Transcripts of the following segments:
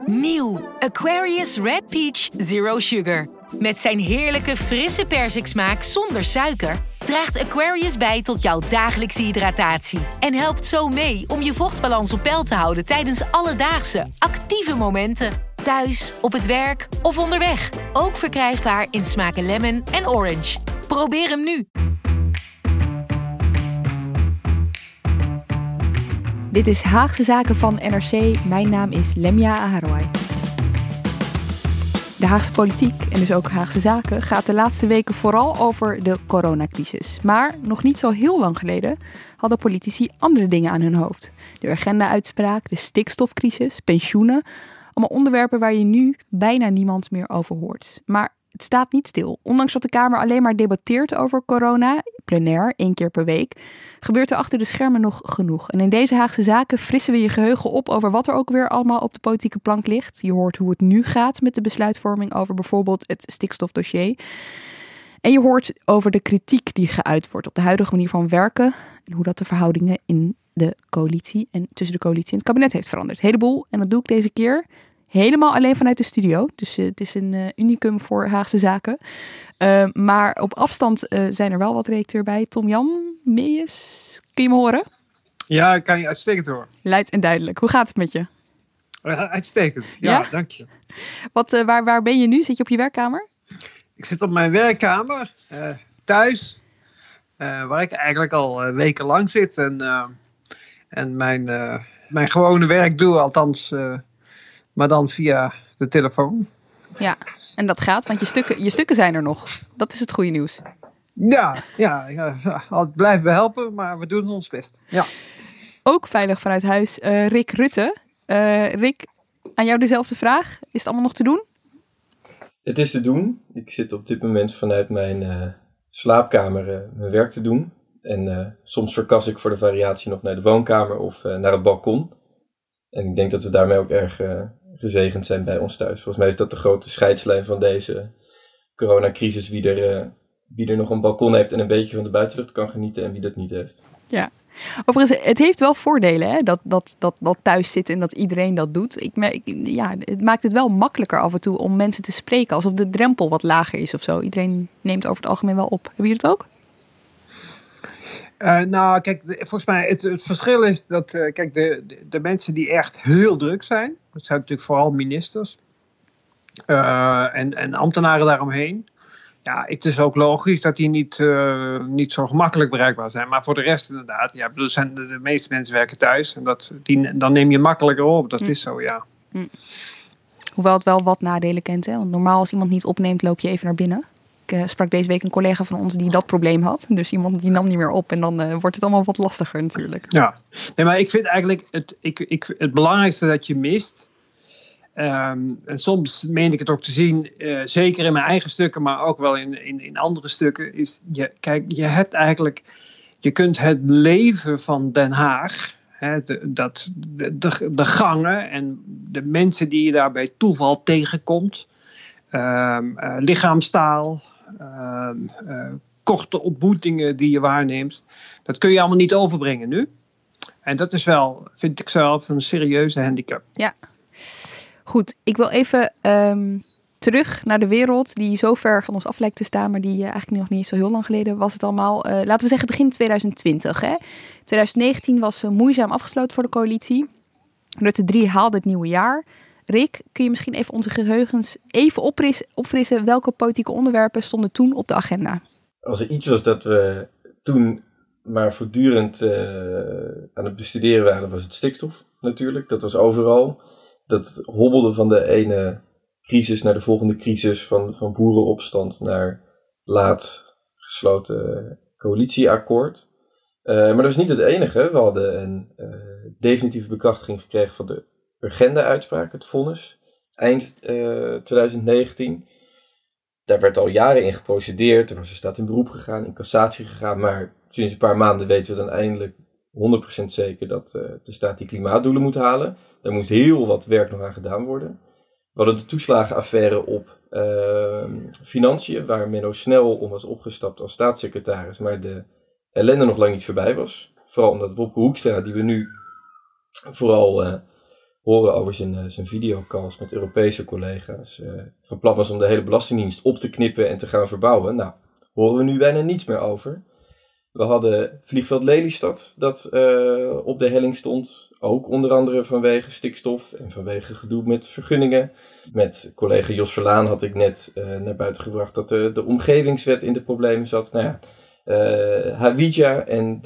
Nieuw Aquarius Red Peach Zero Sugar. Met zijn heerlijke frisse persiksmaak zonder suiker draagt Aquarius bij tot jouw dagelijkse hydratatie. En helpt zo mee om je vochtbalans op peil te houden tijdens alledaagse, actieve momenten. Thuis, op het werk of onderweg. Ook verkrijgbaar in smaken lemon en orange. Probeer hem nu. Dit is Haagse Zaken van NRC. Mijn naam is Lemia Aharoui. De Haagse politiek en dus ook Haagse Zaken gaat de laatste weken vooral over de coronacrisis. Maar nog niet zo heel lang geleden hadden politici andere dingen aan hun hoofd. De agenda-uitspraak, de stikstofcrisis, pensioenen. Allemaal onderwerpen waar je nu bijna niemand meer over hoort. Maar het staat niet stil. Ondanks dat de Kamer alleen maar debatteert over corona, plenair, 1 keer per week, gebeurt er achter de schermen nog genoeg. En in deze Haagse Zaken frissen we je geheugen op over wat er ook weer allemaal op de politieke plank ligt. Je hoort hoe het nu gaat met de besluitvorming over bijvoorbeeld het stikstofdossier. En je hoort over de kritiek die geuit wordt op de huidige manier van werken en hoe dat de verhoudingen in de coalitie en tussen de coalitie en het kabinet heeft veranderd. Een heleboel. En dat doe ik deze keer helemaal alleen vanuit de studio. Dus het is een unicum voor Haagse Zaken. Maar op afstand zijn er wel wat redacteur bij. Tom-Jan Meijers, kun je me horen? Ja, ik kan je uitstekend horen. Luid en duidelijk. Hoe gaat het met je? Uitstekend, ja? Dank je. Waar ben je nu? Zit je op je werkkamer? Ik zit op mijn werkkamer, thuis. Waar ik eigenlijk al wekenlang zit. En mijn gewone werk doe, althans, maar dan via de telefoon. Ja, en dat gaat, want je stukken zijn er nog. Dat is het goede nieuws. Ja, het blijft behelpen, maar we doen ons best. Ja. Ook veilig vanuit huis, Rick Rutte. Rick, aan jou dezelfde vraag. Is het allemaal nog te doen? Het is te doen. Ik zit op dit moment vanuit mijn slaapkamer mijn werk te doen. En soms verkas ik voor de variatie nog naar de woonkamer of naar het balkon. En ik denk dat we daarmee ook erg gezegend zijn bij ons thuis. Volgens mij is dat de grote scheidslijn van deze coronacrisis. Wie er nog een balkon heeft en een beetje van de buitenlucht kan genieten en wie dat niet heeft. Ja. Overigens, het heeft wel voordelen, hè? Dat thuis zitten en dat iedereen dat doet. Het maakt het wel makkelijker af en toe om mensen te spreken. Alsof de drempel wat lager is of zo. Iedereen neemt over het algemeen wel op. Hebben jullie het ook? Kijk, volgens mij het verschil is dat de mensen die echt heel druk zijn, dat zijn natuurlijk vooral ministers en ambtenaren daaromheen. Ja, het is ook logisch dat die niet zo gemakkelijk bereikbaar zijn. Maar voor de rest inderdaad, de meeste mensen werken thuis. En dan neem je makkelijker op, dat is zo, ja. Hoewel het wel wat nadelen kent, hè? Want normaal als iemand niet opneemt, loop je even naar binnen. Ik sprak deze week een collega van ons die dat probleem had. Dus iemand die nam niet meer op en dan wordt het allemaal wat lastiger natuurlijk. Ja, nee, maar ik vind eigenlijk het belangrijkste dat je mist. En soms meen ik het ook te zien, zeker in mijn eigen stukken, maar ook wel in andere stukken, is je kunt het leven van Den Haag, hè, de gangen en de mensen die je daar bij toeval tegenkomt, lichaamstaal, korte ontmoetingen die je waarneemt, dat kun je allemaal niet overbrengen nu. En dat is wel, vind ik zelf, een serieuze handicap. Ja. Goed, ik wil even terug naar de wereld die zo ver van ons af lijkt te staan, maar die eigenlijk nog niet zo heel lang geleden was het allemaal. Laten we zeggen begin 2020. Hè? 2019 was moeizaam afgesloten voor de coalitie. Rutte 3 haalde het nieuwe jaar. Rick, kun je misschien even onze geheugens even opfrissen? Welke politieke onderwerpen stonden toen op de agenda? Als er iets was dat we toen maar voortdurend aan het bestuderen waren, was het stikstof natuurlijk. Dat was overal. Dat hobbelde van de ene crisis naar de volgende crisis, van boerenopstand naar laat gesloten coalitieakkoord. Maar dat was niet het enige. We hadden een definitieve bekrachtiging gekregen van de agenda-uitspraak, het vonnis, eind 2019. Daar werd al jaren in geprocedeerd. Er was een staat in beroep gegaan, in cassatie gegaan. Maar sinds een paar maanden weten we dan eindelijk 100% zeker dat de staat die klimaatdoelen moet halen. Daar moet heel wat werk nog aan gedaan worden. We hadden de toeslagenaffaire op financiën, waar Menno Snel om was opgestapt als staatssecretaris, maar de ellende nog lang niet voorbij was. Vooral omdat Wopke Hoekstra, die we nu vooral horen over zijn videocalls met Europese collega's. Van plan was om de hele Belastingdienst op te knippen en te gaan verbouwen. Nou, horen we nu bijna niets meer over. We hadden vliegveld Lelystad dat op de helling stond. Ook onder andere vanwege stikstof en vanwege gedoe met vergunningen. Met collega Jos Verlaan had ik net naar buiten gebracht dat de omgevingswet in de problemen zat. Nou ja, Hawija en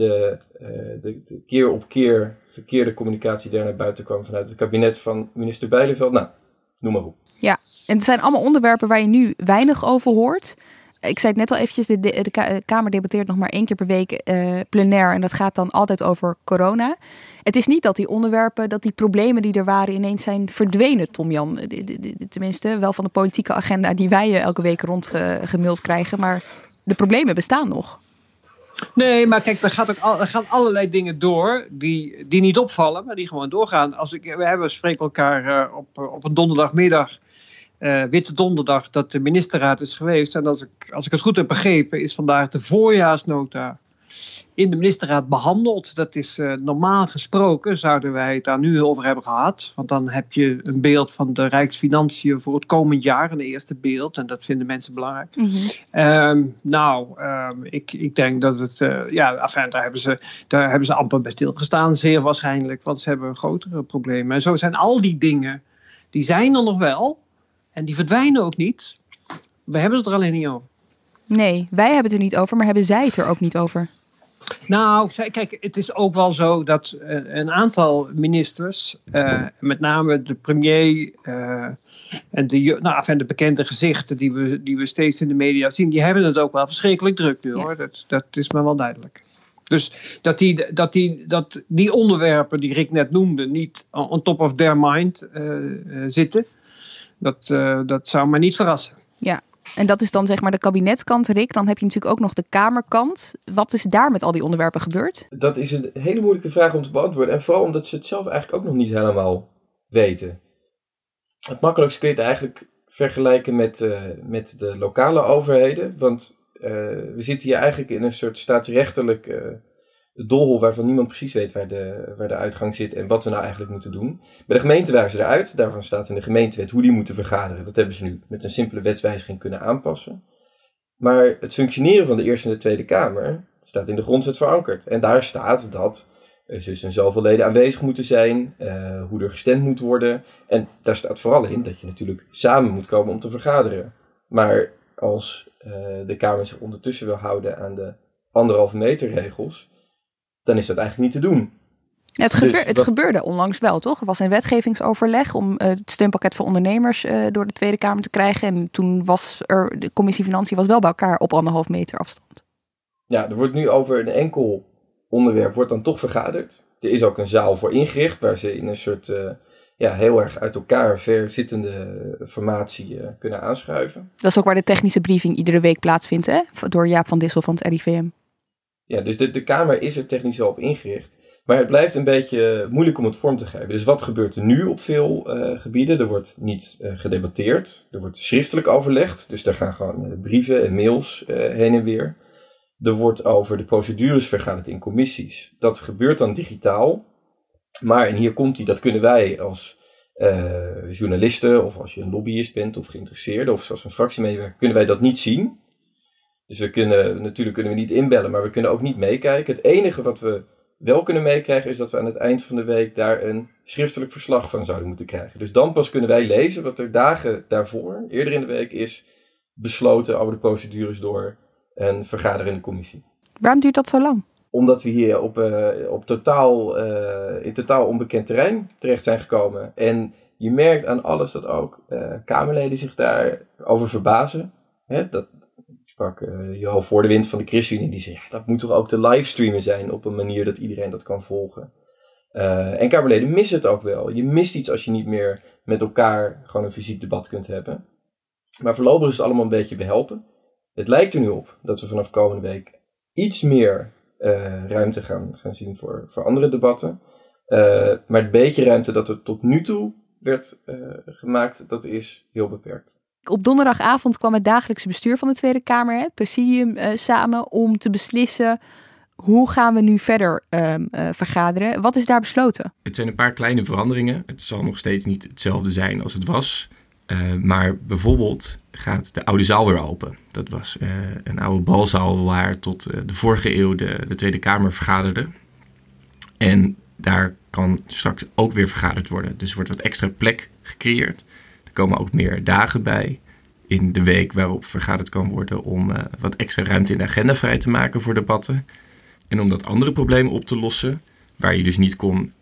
de keer op keer verkeerde communicatie daar naar buiten kwam vanuit het kabinet van minister Bijleveld. Nou, noem maar op. Ja, en het zijn allemaal onderwerpen waar je nu weinig over hoort. Ik zei het net al eventjes, de Kamer debatteert nog maar 1 keer per week plenair. En dat gaat dan altijd over corona. Het is niet dat die onderwerpen, dat die problemen die er waren ineens zijn verdwenen, Tom-Jan. Tenminste, wel van de politieke agenda die wij elke week rondgemaild krijgen. Maar de problemen bestaan nog. Nee, maar kijk, er gaan allerlei dingen door die niet opvallen, maar die gewoon doorgaan. We spreken elkaar op een donderdagmiddag, Witte Donderdag, dat de ministerraad is geweest. En als ik het goed heb begrepen, is vandaag de voorjaarsnota in de ministerraad behandeld. Dat is normaal gesproken, zouden wij het daar nu over hebben gehad. Want dan heb je een beeld van de Rijksfinanciën voor het komend jaar, een eerste beeld. En dat vinden mensen belangrijk. Mm-hmm. Ik denk dat het, daar hebben ze amper bij stilgestaan, zeer waarschijnlijk. Want ze hebben grotere problemen. En zo zijn al die dingen, die zijn er nog wel. En die verdwijnen ook niet. We hebben het er alleen niet over. Nee, wij hebben het er niet over, maar hebben zij het er ook niet over? Nou, kijk, het is ook wel zo dat een aantal ministers, met name de premier en de bekende gezichten die we steeds in de media zien, die hebben het ook wel verschrikkelijk druk nu, hoor. Dat is me wel duidelijk. Dus dat die onderwerpen die Rick net noemde niet on top of their mind zitten, dat zou me niet verrassen. Ja. En dat is dan zeg maar de kabinetskant, Rick. Dan heb je natuurlijk ook nog de Kamerkant. Wat is daar met al die onderwerpen gebeurd? Dat is een hele moeilijke vraag om te beantwoorden. En vooral omdat ze het zelf eigenlijk ook nog niet helemaal weten. Het makkelijkst kun je het eigenlijk vergelijken met de lokale overheden. Want we zitten hier eigenlijk in een soort staatsrechtelijk doolhol waarvan niemand precies weet waar de uitgang zit en wat we nou eigenlijk moeten doen. Bij de gemeente waren ze eruit. Daarvan staat in de gemeentewet hoe die moeten vergaderen. Dat hebben ze nu met een simpele wetswijziging kunnen aanpassen. Maar het functioneren van de Eerste en de Tweede Kamer staat in de grondwet verankerd. En daar staat dat er dus een zoveel leden aanwezig moeten zijn, hoe er gestemd moet worden. En daar staat vooral in dat je natuurlijk samen moet komen om te vergaderen. Maar als de Kamer zich ondertussen wil houden aan de 1,5 meter regels, dan is dat eigenlijk niet te doen. Ja, het gebeurde onlangs wel, toch? Er was een wetgevingsoverleg om het steunpakket voor ondernemers door de Tweede Kamer te krijgen. En toen was de commissie Financiën was wel bij elkaar op 1,5 meter afstand. Ja, er wordt nu over een enkel onderwerp wordt dan toch vergaderd. Er is ook een zaal voor ingericht waar ze in een soort heel erg uit elkaar verzittende formatie kunnen aanschuiven. Dat is ook waar de technische briefing iedere week plaatsvindt, hè? Door Jaap van Dissel van het RIVM. Ja, dus de Kamer is er technisch wel op ingericht. Maar het blijft een beetje moeilijk om het vorm te geven. Dus wat gebeurt er nu op veel gebieden? Er wordt niet gedebatteerd. Er wordt schriftelijk overlegd. Dus daar gaan gewoon brieven en mails heen en weer. Er wordt over de procedures vergaderd in commissies. Dat gebeurt dan digitaal. Maar, en hier komt dat kunnen wij als journalisten of als je een lobbyist bent of geïnteresseerde of zoals een fractiemedewerker, kunnen wij dat niet zien. Dus natuurlijk kunnen we niet inbellen, maar we kunnen ook niet meekijken. Het enige wat we wel kunnen meekrijgen is dat we aan het eind van de week daar een schriftelijk verslag van zouden moeten krijgen. Dus dan pas kunnen wij lezen wat er dagen daarvoor, eerder in de week, is besloten over de procedures door een vergaderende commissie. Waarom duurt dat zo lang? Omdat we hier op in totaal onbekend terrein terecht zijn gekomen. En je merkt aan alles dat ook Kamerleden zich daarover verbazen. Dat sprak Johan Voordewind van de ChristenUnie. Die zei, dat moet toch ook te livestreamen zijn op een manier dat iedereen dat kan volgen. En Kamerleden missen het ook wel. Je mist iets als je niet meer met elkaar gewoon een fysiek debat kunt hebben. Maar voorlopig is het allemaal een beetje behelpen. Het lijkt er nu op dat we vanaf komende week iets meer ruimte gaan zien voor andere debatten. Maar het beetje ruimte dat er tot nu toe werd gemaakt, dat is heel beperkt. Op donderdagavond kwam het dagelijkse bestuur van de Tweede Kamer, het presidium, samen om te beslissen hoe gaan we nu verder vergaderen? Wat is daar besloten? Het zijn een paar kleine veranderingen. Het zal nog steeds niet hetzelfde zijn als het was. Maar bijvoorbeeld gaat de oude zaal weer open. Dat was een oude balzaal waar tot de vorige eeuw de Tweede Kamer vergaderde. En daar kan straks ook weer vergaderd worden. Dus er wordt wat extra plek gecreëerd. Er komen ook meer dagen bij in de week waarop vergaderd kan worden om wat extra ruimte in de agenda vrij te maken voor debatten. En om dat andere problemen op te lossen, waar je dus niet kon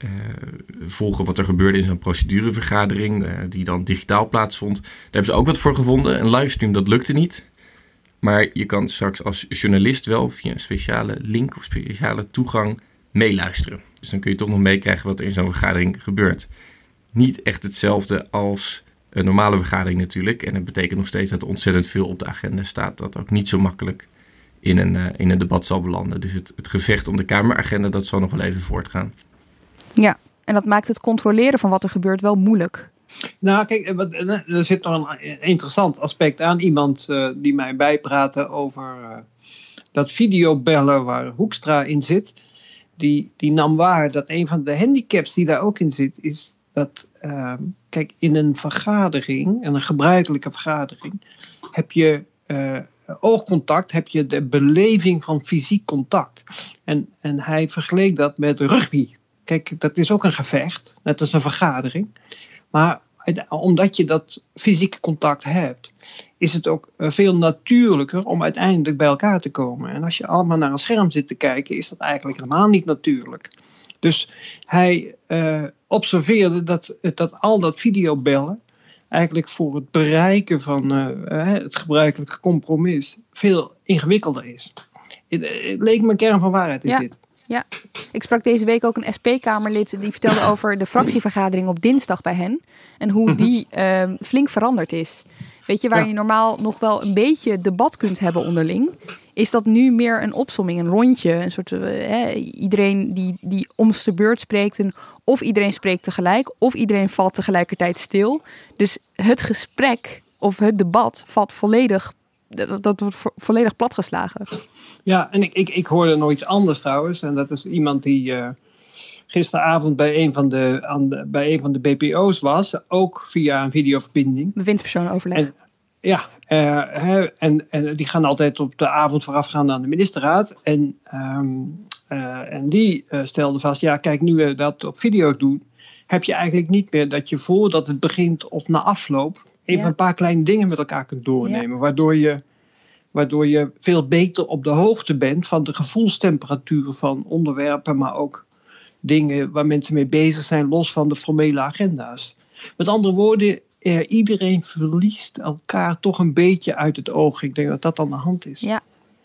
volgen wat er gebeurde in zo'n procedurevergadering, die dan digitaal plaatsvond. Daar hebben ze ook wat voor gevonden. Een livestream, dat lukte niet. Maar je kan straks als journalist wel via een speciale link of speciale toegang meeluisteren. Dus dan kun je toch nog meekrijgen wat er in zo'n vergadering gebeurt. Niet echt hetzelfde als een normale vergadering natuurlijk. En dat betekent nog steeds dat er ontzettend veel op de agenda staat. Dat ook niet zo makkelijk in een debat zal belanden. Dus het gevecht om de Kameragenda, dat zal nog wel even voortgaan. Ja, en dat maakt het controleren van wat er gebeurt wel moeilijk. Nou, kijk, er zit nog een interessant aspect aan. Iemand die mij bijpraatte over dat videobellen waar Hoekstra in zit. Die nam waar dat een van de handicaps die daar ook in zit, is dat, kijk, in een vergadering, en een gebruikelijke vergadering, heb je oogcontact, heb je de beleving van fysiek contact. En hij vergeleek dat met rugby. Kijk, dat is ook een gevecht, net als een vergadering. Maar omdat je dat fysieke contact hebt, is het ook veel natuurlijker om uiteindelijk bij elkaar te komen. En als je allemaal naar een scherm zit te kijken, is dat eigenlijk helemaal niet natuurlijk. Dus hij observeerde dat al dat videobellen eigenlijk voor het bereiken van het gebruikelijke compromis veel ingewikkelder is. Het leek me een kern van waarheid in dit. Ja, ik sprak deze week ook een SP-Kamerlid die vertelde over de fractievergadering op dinsdag bij hen. En hoe die flink veranderd is. Weet je, waar je normaal nog wel een beetje debat kunt hebben onderling, is dat nu meer een opsomming, een rondje. Een soort iedereen die om de beurt spreekt. Of iedereen spreekt tegelijk, of iedereen valt tegelijkertijd stil. Dus het gesprek of het debat valt volledig. Dat wordt volledig platgeslagen. Ja, en ik hoorde nog iets anders trouwens. En dat is iemand die gisteravond bij een van de BPO's was. Ook via een videoverbinding. Bewindspersoon overleg. En die gaan altijd op de avond voorafgaand aan de ministerraad. En die stelde vast, ja kijk, nu we dat op video doen, heb je eigenlijk niet meer dat je voordat het begint of na afloop even een paar kleine dingen met elkaar kunt doornemen. Waardoor je veel beter op de hoogte bent van de gevoelstemperatuur van onderwerpen, maar ook dingen waar mensen mee bezig zijn, los van de formele agenda's. Met andere woorden, iedereen verliest elkaar toch een beetje uit het oog. Ik denk dat dat aan de hand is. Ja.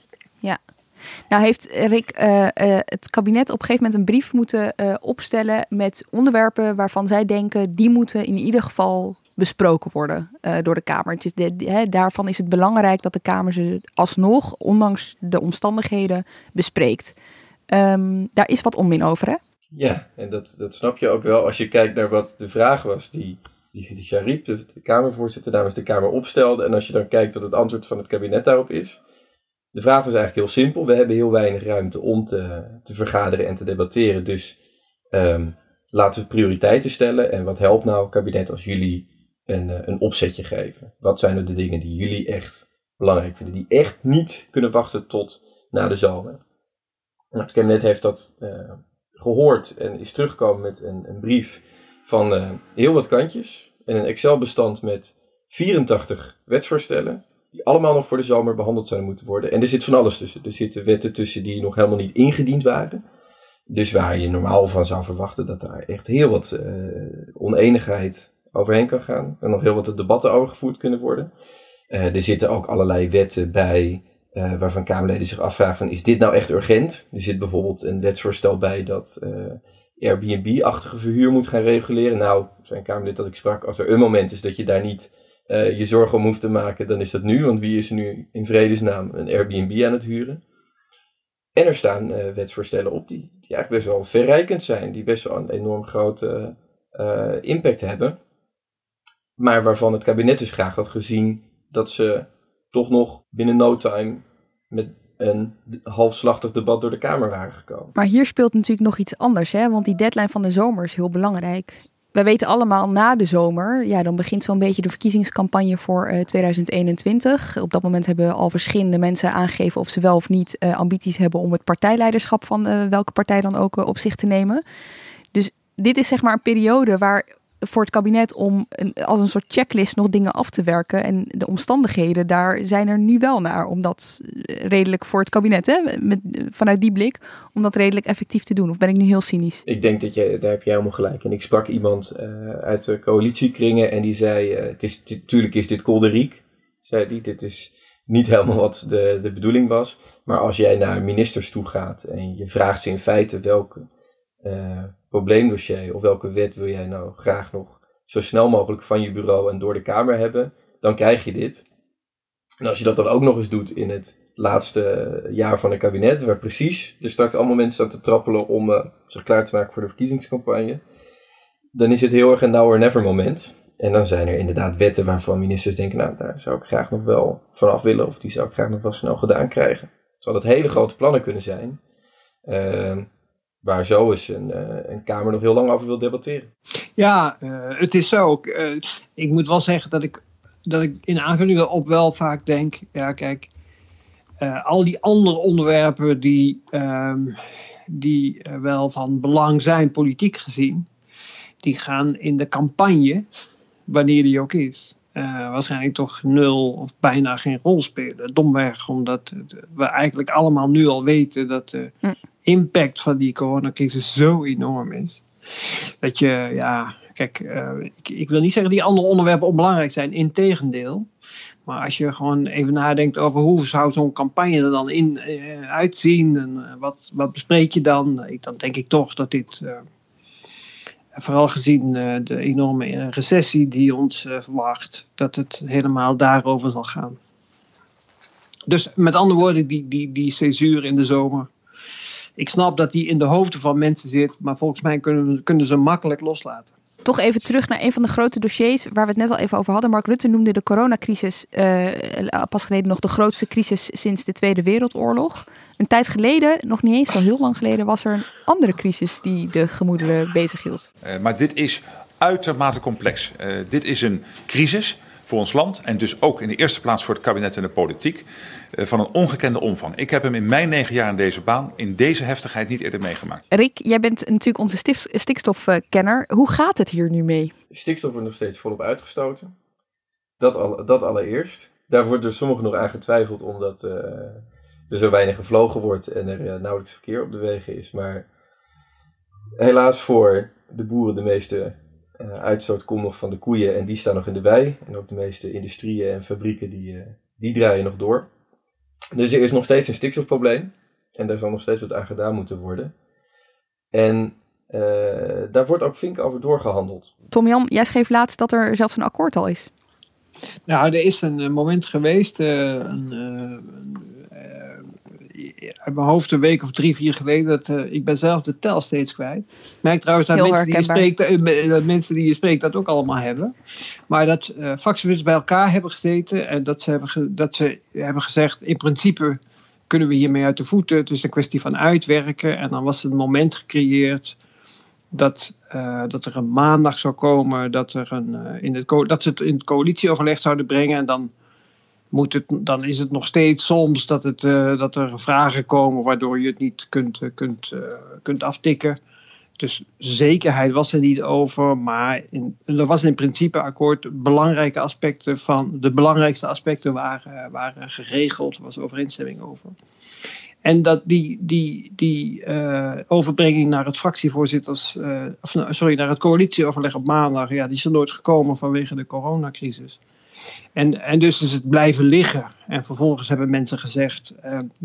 Nou heeft Rick het kabinet op een gegeven moment een brief moeten opstellen met onderwerpen waarvan zij denken die moeten in ieder geval besproken worden door de Kamer. Daarvan is het belangrijk dat de Kamer ze alsnog, ondanks de omstandigheden, bespreekt. Daar is wat onmin over, hè? Ja, en dat snap je ook wel als je kijkt naar wat de vraag was die Sharip, de Kamervoorzitter, namens de Kamer opstelde. En als je dan kijkt wat het antwoord van het kabinet daarop is. De vraag was eigenlijk heel simpel. We hebben heel weinig ruimte om te vergaderen en te debatteren. Dus laten we prioriteiten stellen. En wat helpt nou, kabinet, als jullie een opzetje geven? Wat zijn er de dingen die jullie echt belangrijk vinden? Die echt niet kunnen wachten tot na de zomer? Nou, het kabinet heeft dat gehoord en is teruggekomen met een brief van heel wat kantjes. En een Excel-bestand met 84 wetsvoorstellen. Die allemaal nog voor de zomer behandeld zouden moeten worden. En er zit van alles tussen. Er zitten wetten tussen die nog helemaal niet ingediend waren. Dus waar je normaal van zou verwachten dat daar echt heel wat oneenigheid overheen kan gaan. En nog heel wat debatten over gevoerd kunnen worden. Er zitten ook allerlei wetten bij waarvan Kamerleden zich afvragen van, is dit nou echt urgent? Er zit bijvoorbeeld een wetsvoorstel bij dat Airbnb-achtige verhuur moet gaan reguleren. Nou, zijn Kamerlid dat ik sprak, als er een moment is dat je daar niet je zorgen om hoeft te maken, dan is dat nu. Want wie is er nu in vredesnaam een Airbnb aan het huren? En er staan wetsvoorstellen op die eigenlijk best wel verrijkend zijn. Die best wel een enorm grote impact hebben. Maar waarvan het kabinet dus graag had gezien dat ze toch nog binnen no time met een halfslachtig debat door de Kamer waren gekomen. Maar hier speelt natuurlijk nog iets anders, hè? Want die deadline van de zomer is heel belangrijk. Wij weten allemaal, na de zomer, dan begint zo'n beetje de verkiezingscampagne voor 2021. Op dat moment hebben al verschillende mensen aangegeven of ze wel of niet ambities hebben om het partijleiderschap van welke partij dan ook op zich te nemen. Dus dit is zeg maar een periode waar voor het kabinet om als een soort checklist nog dingen af te werken. En de omstandigheden, daar zijn er nu wel naar om dat redelijk voor het kabinet, hè, vanuit die blik, om dat redelijk effectief te doen. Of ben ik nu heel cynisch? Ik denk daar heb je helemaal gelijk. En ik sprak iemand uit de coalitiekringen en die zei, natuurlijk is dit kolderiek, zei die. Dit is niet helemaal wat de bedoeling was. Maar als jij naar ministers toe gaat en je vraagt ze in feite welke probleemdossier of welke wet wil jij nou graag nog zo snel mogelijk van je bureau en door de Kamer hebben, dan krijg je dit. En als je dat dan ook nog eens doet in het laatste jaar van het kabinet, waar precies er straks allemaal mensen staan te trappelen om zich klaar te maken voor de verkiezingscampagne, dan is het heel erg een now or never moment. En dan zijn er inderdaad wetten waarvan ministers denken, nou, daar zou ik graag nog wel vanaf willen, of die zou ik graag nog wel snel gedaan krijgen. Zou dat hele grote plannen kunnen zijn, waar zo eens een Kamer nog heel lang over wil debatteren. Ja, het is zo. Ik moet wel zeggen dat ik in aanvulling daarop wel vaak denk, ja kijk, al die andere onderwerpen die wel van belang zijn, politiek gezien, die gaan in de campagne, wanneer die ook is, waarschijnlijk toch 0 of bijna geen rol spelen. Domweg, omdat we eigenlijk allemaal nu al weten dat de impact van die coronacrisis zo enorm is. Dat je, ja, kijk, ik wil niet zeggen dat die andere onderwerpen onbelangrijk zijn, integendeel. Maar als je gewoon even nadenkt over hoe zou zo'n campagne er dan uitzien en wat bespreek je dan denk ik toch dat dit, vooral gezien de enorme recessie die ons verwacht, dat het helemaal daarover zal gaan. Dus met andere woorden, die césuur in de zomer. Ik snap dat die in de hoofden van mensen zit, maar volgens mij kunnen ze makkelijk loslaten. Toch even terug naar een van de grote dossiers waar we het net al even over hadden. Mark Rutte noemde de coronacrisis pas geleden nog de grootste crisis sinds de Tweede Wereldoorlog. Een tijd geleden, nog niet eens zo heel lang geleden, was er een andere crisis die de gemoederen bezighield. Maar dit is uitermate complex. Dit is een crisis voor ons land en dus ook in de eerste plaats voor het kabinet en de politiek van een ongekende omvang. Ik heb hem in mijn 9 jaar in deze baan in deze heftigheid niet eerder meegemaakt. Rick, jij bent natuurlijk onze stikstofkenner. Hoe gaat het hier nu mee? Stikstof wordt nog steeds volop uitgestoten. Dat allereerst. Daar wordt door sommigen nog aan getwijfeld omdat er zo weinig gevlogen wordt en er nauwelijks verkeer op de wegen is. Maar helaas voor de boeren de meeste uitstoot komt nog van de koeien en die staan nog in de wei. En ook de meeste industrieën en fabrieken die draaien nog door. Dus er is nog steeds een stikstofprobleem. En daar zal nog steeds wat aan gedaan moeten worden. En daar wordt ook flink over doorgehandeld. Tom-Jan, jij schreef laatst dat er zelfs een akkoord al is. Nou, er is een moment geweest, uit mijn hoofd een week of 3-4 geleden, ik ben zelf de tel steeds kwijt. Ik merk trouwens dat mensen die je spreekt dat ook allemaal hebben. Maar dat vakcentrales bij elkaar hebben gezeten en dat ze hebben gezegd, in principe kunnen we hiermee uit de voeten. Het is een kwestie van uitwerken. En dan was er een moment gecreëerd dat er een maandag zou komen, dat ze het in het coalitieoverleg zouden brengen en dan is het nog steeds soms dat er vragen komen waardoor je het niet kunt aftikken. Dus zekerheid was er niet over, maar er was in principe akkoord. De belangrijkste aspecten waren geregeld, er was overeenstemming over. En dat die overbrenging naar het naar het coalitieoverleg op maandag, ja, die is er nooit gekomen vanwege de coronacrisis. En dus is het blijven liggen. En vervolgens hebben mensen gezegd,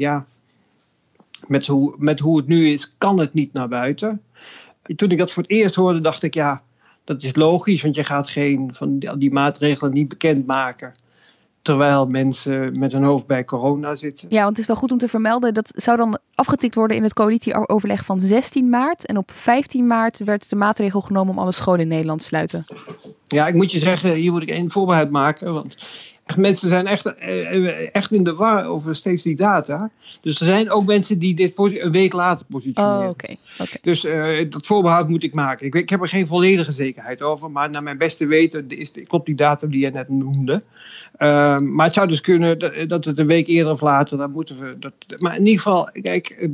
met hoe het nu is, kan het niet naar buiten. Toen ik dat voor het eerst hoorde, dacht ik, ja, dat is logisch, want je gaat geen van die maatregelen niet bekendmaken terwijl mensen met hun hoofd bij corona zitten. Ja, want het is wel goed om te vermelden, dat zou dan afgetikt worden in het coalitieoverleg van 16 maart. En op 15 maart werd de maatregel genomen om alle scholen in Nederland te sluiten. Ja, ik moet je zeggen, hier moet ik één voorbehoud maken, want Mensen zijn echt in de war over steeds die data. Dus er zijn ook mensen die dit een week later positioneren. Oh, oké. Dus dat voorbehoud moet ik maken. Ik heb er geen volledige zekerheid over. Maar naar mijn beste weten klopt die datum die je net noemde. Maar het zou dus kunnen dat het een week eerder of later. Dan moeten we maar in ieder geval, kijk,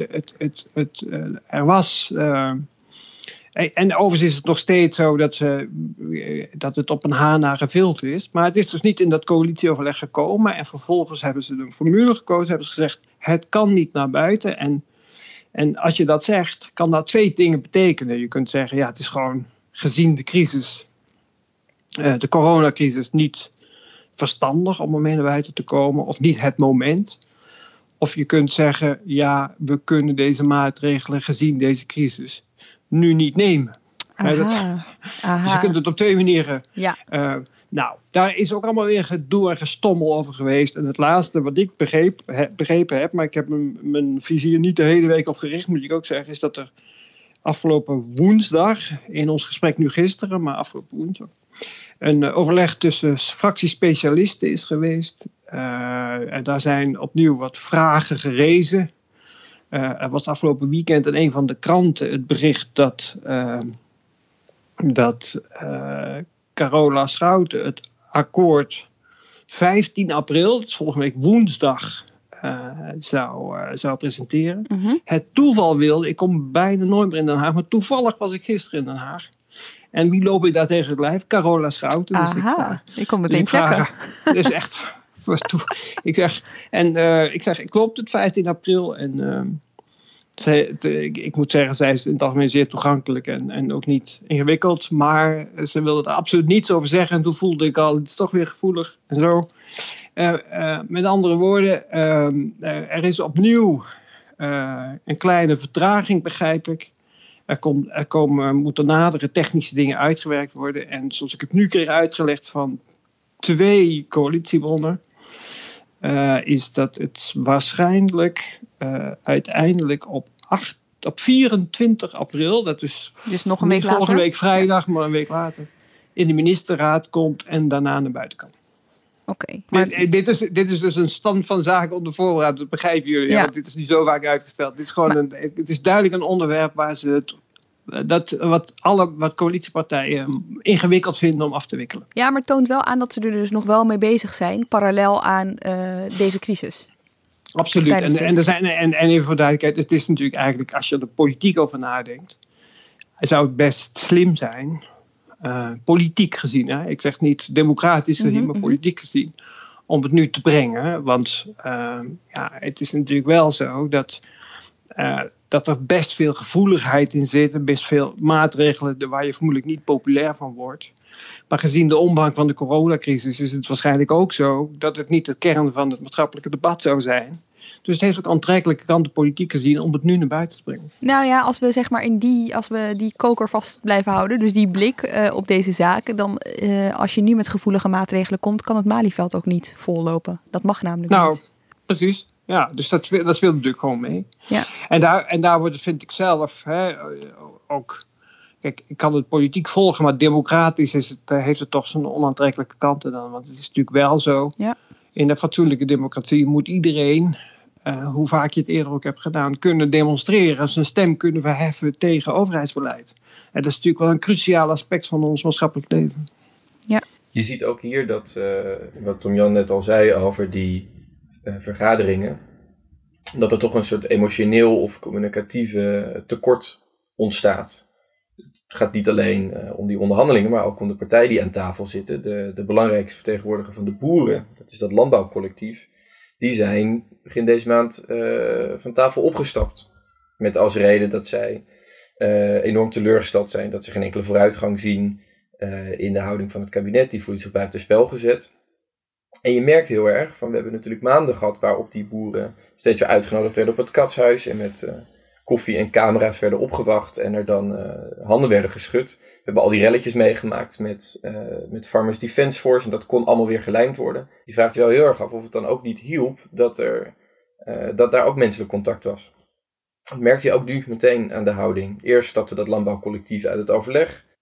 er was. En overigens is het nog steeds zo dat het op een haar na gefilterd is. Maar het is dus niet in dat coalitieoverleg gekomen. En vervolgens hebben ze een formule gekozen. Hebben ze gezegd, het kan niet naar buiten. En als je dat zegt, kan dat 2 dingen betekenen. Je kunt zeggen, ja, het is gewoon gezien de crisis, de coronacrisis, niet verstandig om ermee naar buiten te komen. Of niet het moment. Of je kunt zeggen, ja, we kunnen deze maatregelen gezien deze crisis nu niet nemen. Dus je kunt het op 2 manieren. Ja. Daar is ook allemaal weer gedoe en gestommel over geweest. En het laatste wat ik begrepen heb, maar ik heb mijn vizier niet de hele week op gericht, moet ik ook zeggen, is dat er afgelopen woensdag, in ons gesprek nu gisteren, maar afgelopen woensdag, een overleg tussen fractiespecialisten is geweest. En daar zijn opnieuw wat vragen gerezen. Er was afgelopen weekend in een van de kranten het bericht dat Carola Schouten het akkoord 15 april, dat is volgende week woensdag, zou presenteren. Mm-hmm. Het toeval wilde, ik kom bijna nooit meer in Den Haag, maar toevallig was ik gisteren in Den Haag. En wie loop ik daar tegen het lijf? Carola Schouten. Dus ik kom meteen checken. Dus echt. Ik klopt het 15 april en ik moet zeggen, zij is in het algemeen zeer toegankelijk en ook niet ingewikkeld, maar ze wilde er absoluut niets over zeggen en toen voelde ik al, het is toch weer gevoelig en zo. Met andere woorden, er is opnieuw een kleine vertraging, begrijp ik. Moeten nadere technische dingen uitgewerkt worden en zoals ik het nu kreeg uitgelegd van 2 coalitiebronnen, is dat het waarschijnlijk uiteindelijk op 24 april, dat is dus nog een week volgende later? Week vrijdag, maar een week later, in de ministerraad komt en daarna naar buiten kan. Oké. Dit is dus een stand van zaken onder voorraad, dat begrijpen jullie. Ja. Want dit is niet zo vaak uitgesteld. Dit is gewoon het is duidelijk een onderwerp waar ze wat coalitiepartijen ingewikkeld vinden om af te wikkelen. Ja, maar het toont wel aan dat ze er dus nog wel mee bezig zijn, parallel aan deze crisis. Absoluut. En even voor duidelijkheid, het is natuurlijk eigenlijk, als je er politiek over nadenkt, zou het best slim zijn, politiek gezien, hè? Ik zeg niet democratisch gezien, maar politiek gezien, om het nu te brengen. Want het is natuurlijk wel zo dat er best veel gevoeligheid in zit en best veel maatregelen waar je vermoedelijk niet populair van wordt. Maar gezien de omvang van de coronacrisis is het waarschijnlijk ook zo dat het niet de kern van het maatschappelijke debat zou zijn. Dus het heeft ook aantrekkelijke kanten politiek gezien om het nu naar buiten te brengen. Nou ja, als we zeg maar als we die koker vast blijven houden, dus die blik op deze zaken, dan als je nu met gevoelige maatregelen komt, kan het Malieveld ook niet vollopen. Dat mag namelijk niet. Precies. Ja, dus dat speelt natuurlijk gewoon mee. Ja. En daar wordt het, vind ik zelf, ook. Kijk, ik kan het politiek volgen, maar democratisch heeft het toch zijn onaantrekkelijke kanten dan. Want het is natuurlijk wel zo. Ja. In een fatsoenlijke democratie moet iedereen, hoe vaak je het eerder ook hebt gedaan, kunnen demonstreren, zijn stem kunnen verheffen tegen overheidsbeleid. En dat is natuurlijk wel een cruciaal aspect van ons maatschappelijk leven. Ja. Je ziet ook hier dat, wat Tom-Jan net al zei over die vergaderingen, dat er toch een soort emotioneel of communicatieve tekort ontstaat. Het gaat niet alleen om die onderhandelingen, maar ook om de partijen die aan tafel zitten. De belangrijkste vertegenwoordiger van de boeren, dat is dat landbouwcollectief, die zijn begin deze maand van tafel opgestapt. Met als reden dat zij enorm teleurgesteld zijn, dat ze geen enkele vooruitgang zien in de houding van het kabinet. Die voelt zich buitenspel gezet. En je merkt heel erg, we hebben natuurlijk maanden gehad waarop die boeren steeds weer uitgenodigd werden op het katshuis en met koffie en camera's werden opgewacht en er dan handen werden geschud. We hebben al die relletjes meegemaakt met Farmers Defence Force en dat kon allemaal weer gelijmd worden. Je vraagt je wel heel erg af of het dan ook niet hielp dat daar ook menselijk contact was. Dat merkte je ook nu meteen aan de houding. Eerst stapte dat landbouwcollectief uit het overleg.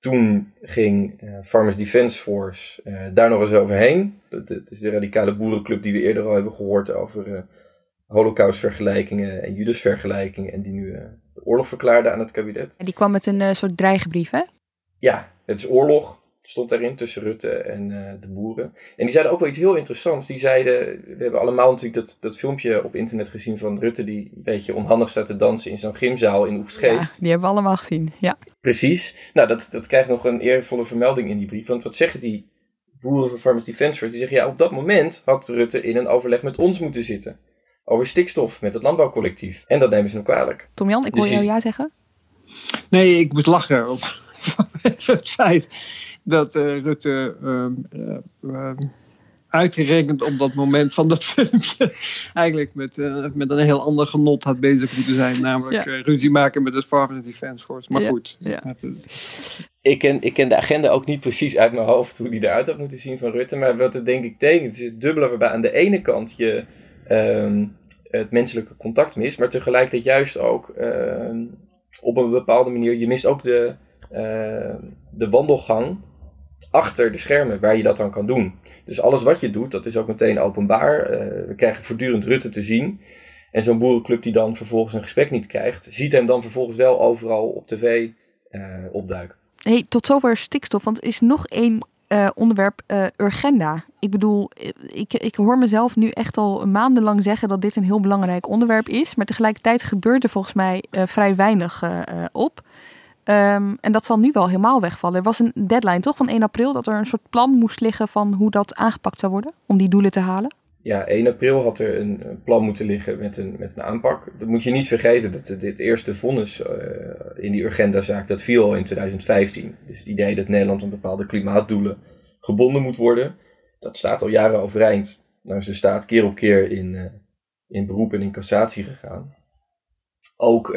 Toen ging Farmers Defence Force daar nog eens overheen. Dat is de radicale boerenclub die we eerder al hebben gehoord over Holocaustvergelijkingen en Judasvergelijkingen. En die nu de oorlog verklaarde aan het kabinet. En die kwam met een soort dreigbrief, hè? Ja, het is oorlog. Stond daarin tussen Rutte en de boeren. En die zeiden ook wel iets heel interessants. Die zeiden, we hebben allemaal natuurlijk dat filmpje op internet gezien van Rutte die een beetje onhandig staat te dansen in zo'n gymzaal in Oegstgeest. Ja, die hebben we allemaal gezien, ja. Precies. Nou, dat krijgt nog een eervolle vermelding in die brief. Want wat zeggen die boeren van Farmers Defence Force? Die zeggen, ja, op dat moment had Rutte in een overleg met ons moeten zitten. Over stikstof met het landbouwcollectief. En dat nemen ze hem kwalijk. Tom-Jan, ik hoor jou ja zeggen. Nee, ik moest lachen op het feit dat Rutte uitgerekend op dat moment van dat filmpje eigenlijk met een heel ander genot had bezig moeten zijn. Namelijk ruzie maken met het Farmers Defence Force. Maar goed. Ja. Ik ken de agenda ook niet precies uit mijn hoofd hoe die eruit had moeten zien van Rutte. Maar wat het denk ik tekent is het dubbele waarbij aan de ene kant je het menselijke contact mist. Maar tegelijkertijd juist ook op een bepaalde manier. Je mist ook de wandelgang achter de schermen waar je dat dan kan doen. Dus alles wat je doet, dat is ook meteen openbaar. We krijgen voortdurend Rutte te zien. En zo'n boerenclub die dan vervolgens een gesprek niet krijgt, ziet hem dan vervolgens wel overal op tv opduiken. Hey, tot zover stikstof, want er is nog één onderwerp, Urgenda. Ik bedoel, ik hoor mezelf nu echt al maandenlang zeggen dat dit een heel belangrijk onderwerp is. Maar tegelijkertijd gebeurt er volgens mij vrij weinig op. En dat zal nu wel helemaal wegvallen. Er was een deadline toch van 1 april dat er een soort plan moest liggen van hoe dat aangepakt zou worden om die doelen te halen? Ja, 1 april had er een plan moeten liggen met een aanpak. Dat moet je niet vergeten dat dit eerste vonnis in die Urgenda-zaak, dat viel al in 2015. Dus het idee dat Nederland aan bepaalde klimaatdoelen gebonden moet worden, dat staat al jaren overeind. Nou, ze staat keer op keer in beroep en in cassatie gegaan. Ook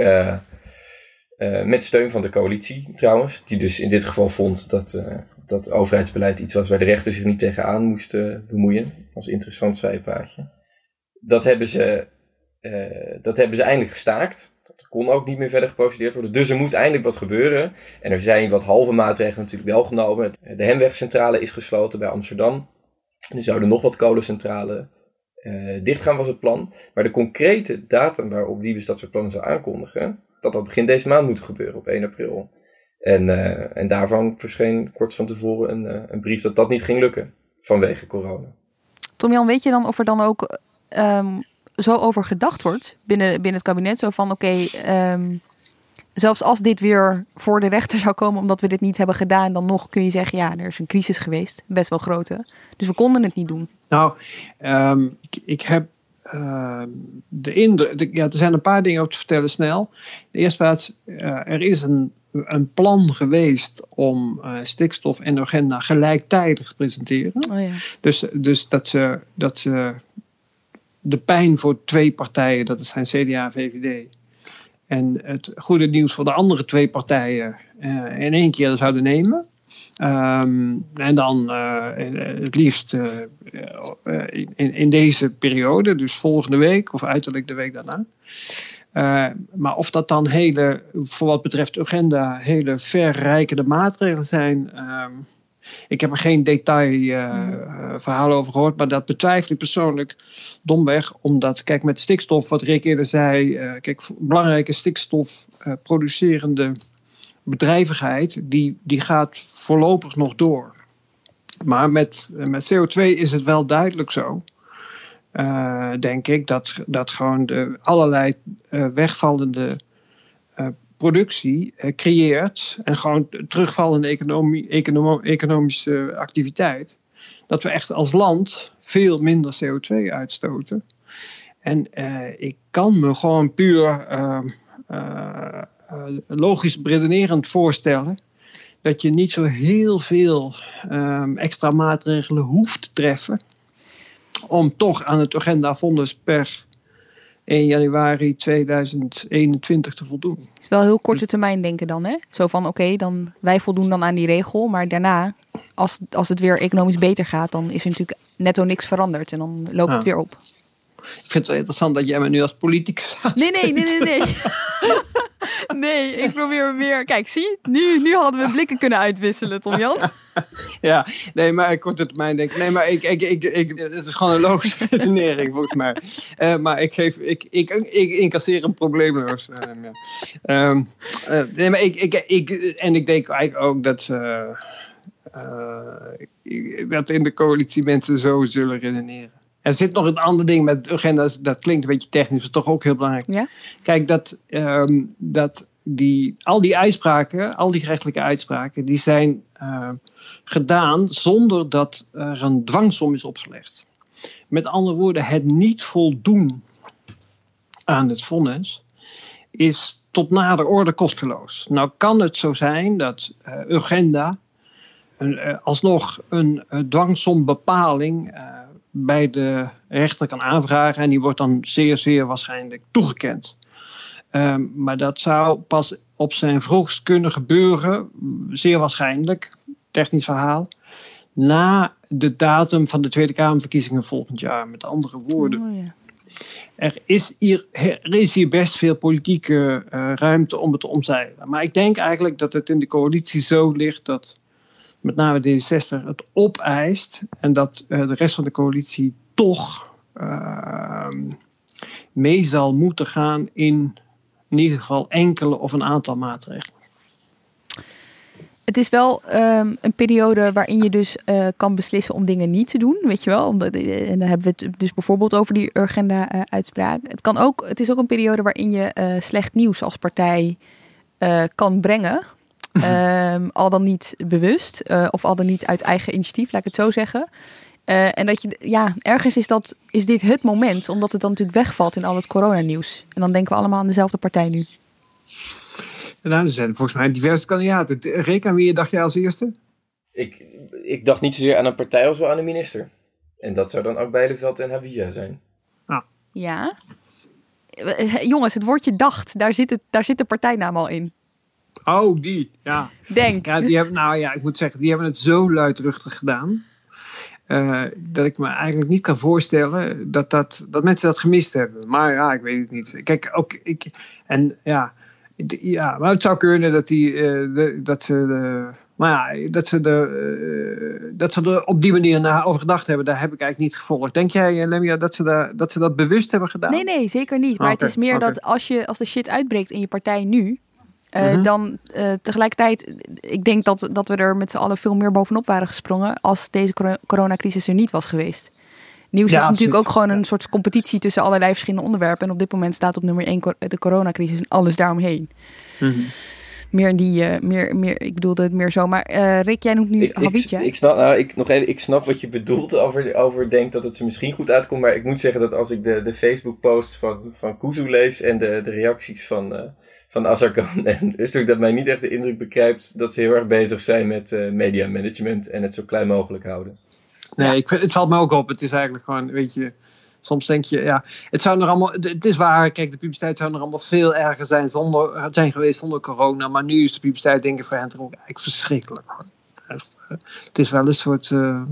met steun van de coalitie trouwens, die dus in dit geval vond dat overheidsbeleid iets was waar de rechter zich niet tegenaan moest bemoeien. Als interessant zijpaadje. Dat hebben ze eindelijk gestaakt. Dat kon ook niet meer verder geprocedeerd worden. Dus er moet eindelijk wat gebeuren. En er zijn wat halve maatregelen natuurlijk wel genomen. De Hemwegcentrale is gesloten bij Amsterdam. Er zouden nog wat kolencentrales dichtgaan was het plan. Maar de concrete datum waarop Wiebes dat soort plannen zou aankondigen, dat begin deze maand moet gebeuren op 1 april. En daarvan verscheen kort van tevoren een brief dat niet ging lukken vanwege corona. Tom-Jan, weet je dan of er dan ook zo over gedacht wordt binnen het kabinet? Zo van zelfs als dit weer voor de rechter zou komen omdat we dit niet hebben gedaan, dan nog kun je zeggen, ja, er is een crisis geweest, best wel grote. Dus we konden het niet doen. Nou, ik heb de indruk, er zijn een paar dingen over te vertellen snel. In de eerste plaats, er is een plan geweest om stikstof en Urgenda gelijktijdig te presenteren. Oh ja. Dus dat ze de pijn voor 2 partijen, dat zijn CDA en VVD, en het goede nieuws voor de andere 2 partijen in 1 keer zouden nemen. En dan het liefst in deze periode, dus volgende week of uiterlijk de week daarna. Maar of dat dan voor wat betreft Urgenda, hele verrijkende maatregelen zijn. Ik heb er geen detailverhalen over gehoord, maar dat betwijfel ik persoonlijk domweg. Omdat, kijk, met stikstof, wat Rick eerder zei, belangrijke stikstofproducerende bedrijvigheid, die gaat voorlopig nog door. Maar met CO2 is het wel duidelijk zo, denk ik, dat gewoon de allerlei wegvallende productie creëert en gewoon terugvallende economische activiteit, dat we echt als land veel minder CO2 uitstoten. En ik kan me gewoon puur logisch redenerend voorstellen dat je niet zo heel veel extra maatregelen hoeft te treffen om toch aan het Urgenda-vonnis per 1 januari 2021 te voldoen. Het is wel heel korte termijn denken dan, hè? Zo van, oké, dan wij voldoen dan aan die regel, maar daarna, als het weer economisch beter gaat, dan is er natuurlijk netto niks veranderd en dan loopt het weer op. Ik vind het wel interessant dat jij me nu als politicus aanspreekt. Nee. Nee, ik probeer meer. Kijk, zie, nu hadden we blikken kunnen uitwisselen, Tom-Jan. Ja, nee, maar korte termijn denk ik. Nee, maar het is gewoon een logische redenering volgens mij. Maar ik incasseer een probleemloos. Nee, maar ik denk eigenlijk ook dat dat in de coalitie mensen zo zullen redeneren. Er zit nog een ander ding met agenda's, dat klinkt een beetje technisch, maar toch ook heel belangrijk. Ja? Kijk, al die uitspraken, al die gerechtelijke uitspraken, die zijn gedaan zonder dat er een dwangsom is opgelegd. Met andere woorden, het niet voldoen aan het vonnis is tot nader orde kosteloos. Nou kan het zo zijn dat Urgenda alsnog een dwangsombepaling bij de rechter kan aanvragen en die wordt dan zeer, zeer waarschijnlijk toegekend. Maar dat zou pas op zijn vroegst kunnen gebeuren, zeer waarschijnlijk, technisch verhaal, na de datum van de Tweede Kamerverkiezingen volgend jaar. Met andere woorden. Oh ja. Er is hier best veel politieke ruimte om het te omzeilen. Maar ik denk eigenlijk dat het in de coalitie zo ligt dat met name D66 het opeist en dat de rest van de coalitie toch mee zal moeten gaan in ieder geval enkele of een aantal maatregelen. Het is wel een periode waarin je dus kan beslissen om dingen niet te doen, weet je wel. En dan hebben we het dus bijvoorbeeld over die Urgenda-uitspraak. Het is ook een periode waarin je slecht nieuws als partij kan brengen. Al dan niet bewust of al dan niet uit eigen initiatief, laat ik het zo zeggen. En dat je, ergens is dit het moment, omdat het dan natuurlijk wegvalt in al het coronanieuws. En dan denken we allemaal aan dezelfde partij nu. Nou, er zijn volgens mij diverse kandidaten. Rick, aan wie dacht jij als eerste? Ik dacht niet zozeer aan een partij als wel aan een minister. En dat zou dan ook Bijleveld en Hawija zijn. Ah. Ja. Jongens, het woordje dacht, daar zit de partijnaam al in. Oh, die, ja. Denk. Ja, ik moet zeggen, die hebben het zo luidruchtig gedaan. Dat ik me eigenlijk niet kan voorstellen dat mensen dat gemist hebben. Maar ja, ik weet het niet. Kijk, ook maar het zou kunnen dat ze er op die manier over gedacht hebben. Daar heb ik eigenlijk niet gevolgd. Denk jij, Lemia, dat ze dat bewust hebben gedaan? Nee, zeker niet. Maar het is meer dat als de shit uitbreekt in je partij nu, dan tegelijkertijd, ik denk dat we er met z'n allen veel meer bovenop waren gesprongen als deze coronacrisis er niet was geweest. Nieuws is natuurlijk ook gewoon een soort competitie tussen allerlei verschillende onderwerpen. En op dit moment staat op nummer 1 de coronacrisis en alles daaromheen. Mm-hmm. Ik bedoelde het meer zo. Maar Rick, jij noemt nu Hawija. Ik snap wat je bedoelt over denk dat het ze misschien goed uitkomt. Maar ik moet zeggen dat als ik de Facebook post van Kuzu lees en de reacties van Azarkan en Usturk, dat mij niet echt de indruk bekrijpt dat ze heel erg bezig zijn met media management en het zo klein mogelijk houden. Nee, het valt me ook op. Het is eigenlijk gewoon, weet je, soms denk je, het is waar, kijk, de publiciteit zou nog allemaal veel erger zijn geweest zonder corona, maar nu is de publiciteit, denk ik, voor hen toch ook eigenlijk verschrikkelijk. Het is wel een soort,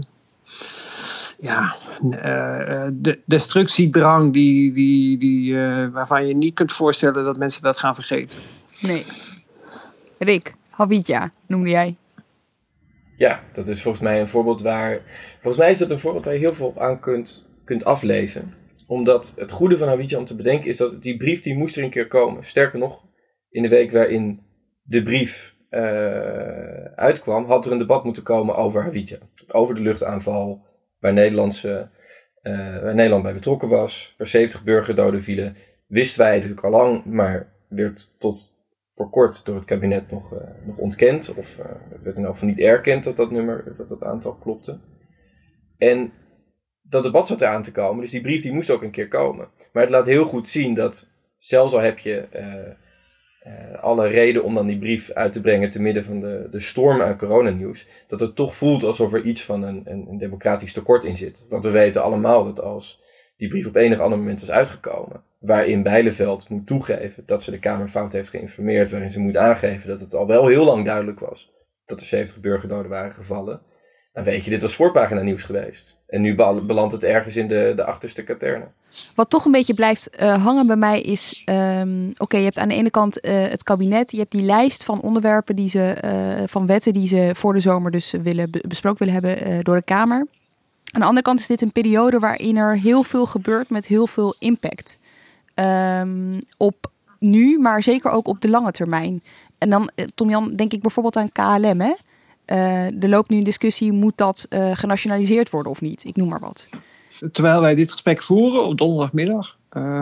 de destructiedrang waarvan je niet kunt voorstellen dat mensen dat gaan vergeten. Nee. Rick, Hawija noemde jij. Ja, dat is volgens mij een voorbeeld volgens mij is dat een voorbeeld waar je heel veel op aan kunt aflezen. Omdat het goede van Hawija om te bedenken is dat die brief die moest er een keer komen. Sterker nog, in de week waarin de brief uitkwam, had er een debat moeten komen over Hawija. Over de luchtaanval, waar Nederland bij betrokken was, waar 70 burgerdoden vielen. Wisten wij natuurlijk al lang, maar werd tot voor kort door het kabinet nog ontkend. Of werd er nou van niet erkend dat dat aantal klopte. En dat debat zat eraan te komen. Dus die brief die moest ook een keer komen. Maar het laat heel goed zien dat zelfs al heb je alle reden om dan die brief uit te brengen te midden van de storm aan coronanieuws, dat het toch voelt alsof er iets van een democratisch tekort in zit. Want we weten allemaal dat als die brief op enig ander moment was uitgekomen, waarin Bijleveld moet toegeven dat ze de Kamer fout heeft geïnformeerd, waarin ze moet aangeven dat het al wel heel lang duidelijk was dat er 70 burgerdoden waren gevallen, dan weet je, dit was voorpagina nieuws geweest. En nu belandt het ergens in de achterste katerne. Wat toch een beetje blijft hangen bij mij is... je hebt aan de ene kant het kabinet. Je hebt die lijst van onderwerpen van wetten die ze voor de zomer dus besproken willen hebben door de Kamer. Aan de andere kant is dit een periode waarin er heel veel gebeurt met heel veel impact. Op nu, maar zeker ook op de lange termijn. En dan, Tom-Jan, denk ik bijvoorbeeld aan KLM, hè? Er loopt nu een discussie, moet dat genationaliseerd worden of niet? Ik noem maar wat. Terwijl wij dit gesprek voeren op donderdagmiddag,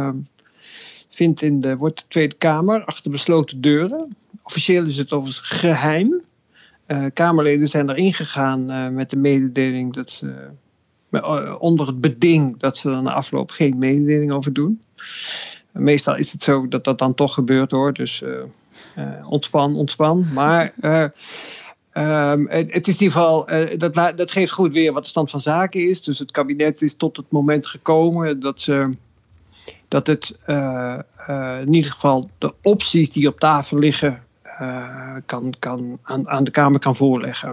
wordt de Tweede Kamer achter besloten deuren. Officieel is het overigens geheim. Kamerleden zijn erin gegaan met de mededeling dat ze onder het beding dat ze er na afloop geen mededeling over doen. Meestal is het zo dat dat dan toch gebeurt hoor, dus ontspan. Maar het is in ieder geval, dat geeft goed weer wat de stand van zaken is. Dus het kabinet is tot het moment gekomen dat het in ieder geval de opties die op tafel liggen aan de Kamer kan voorleggen.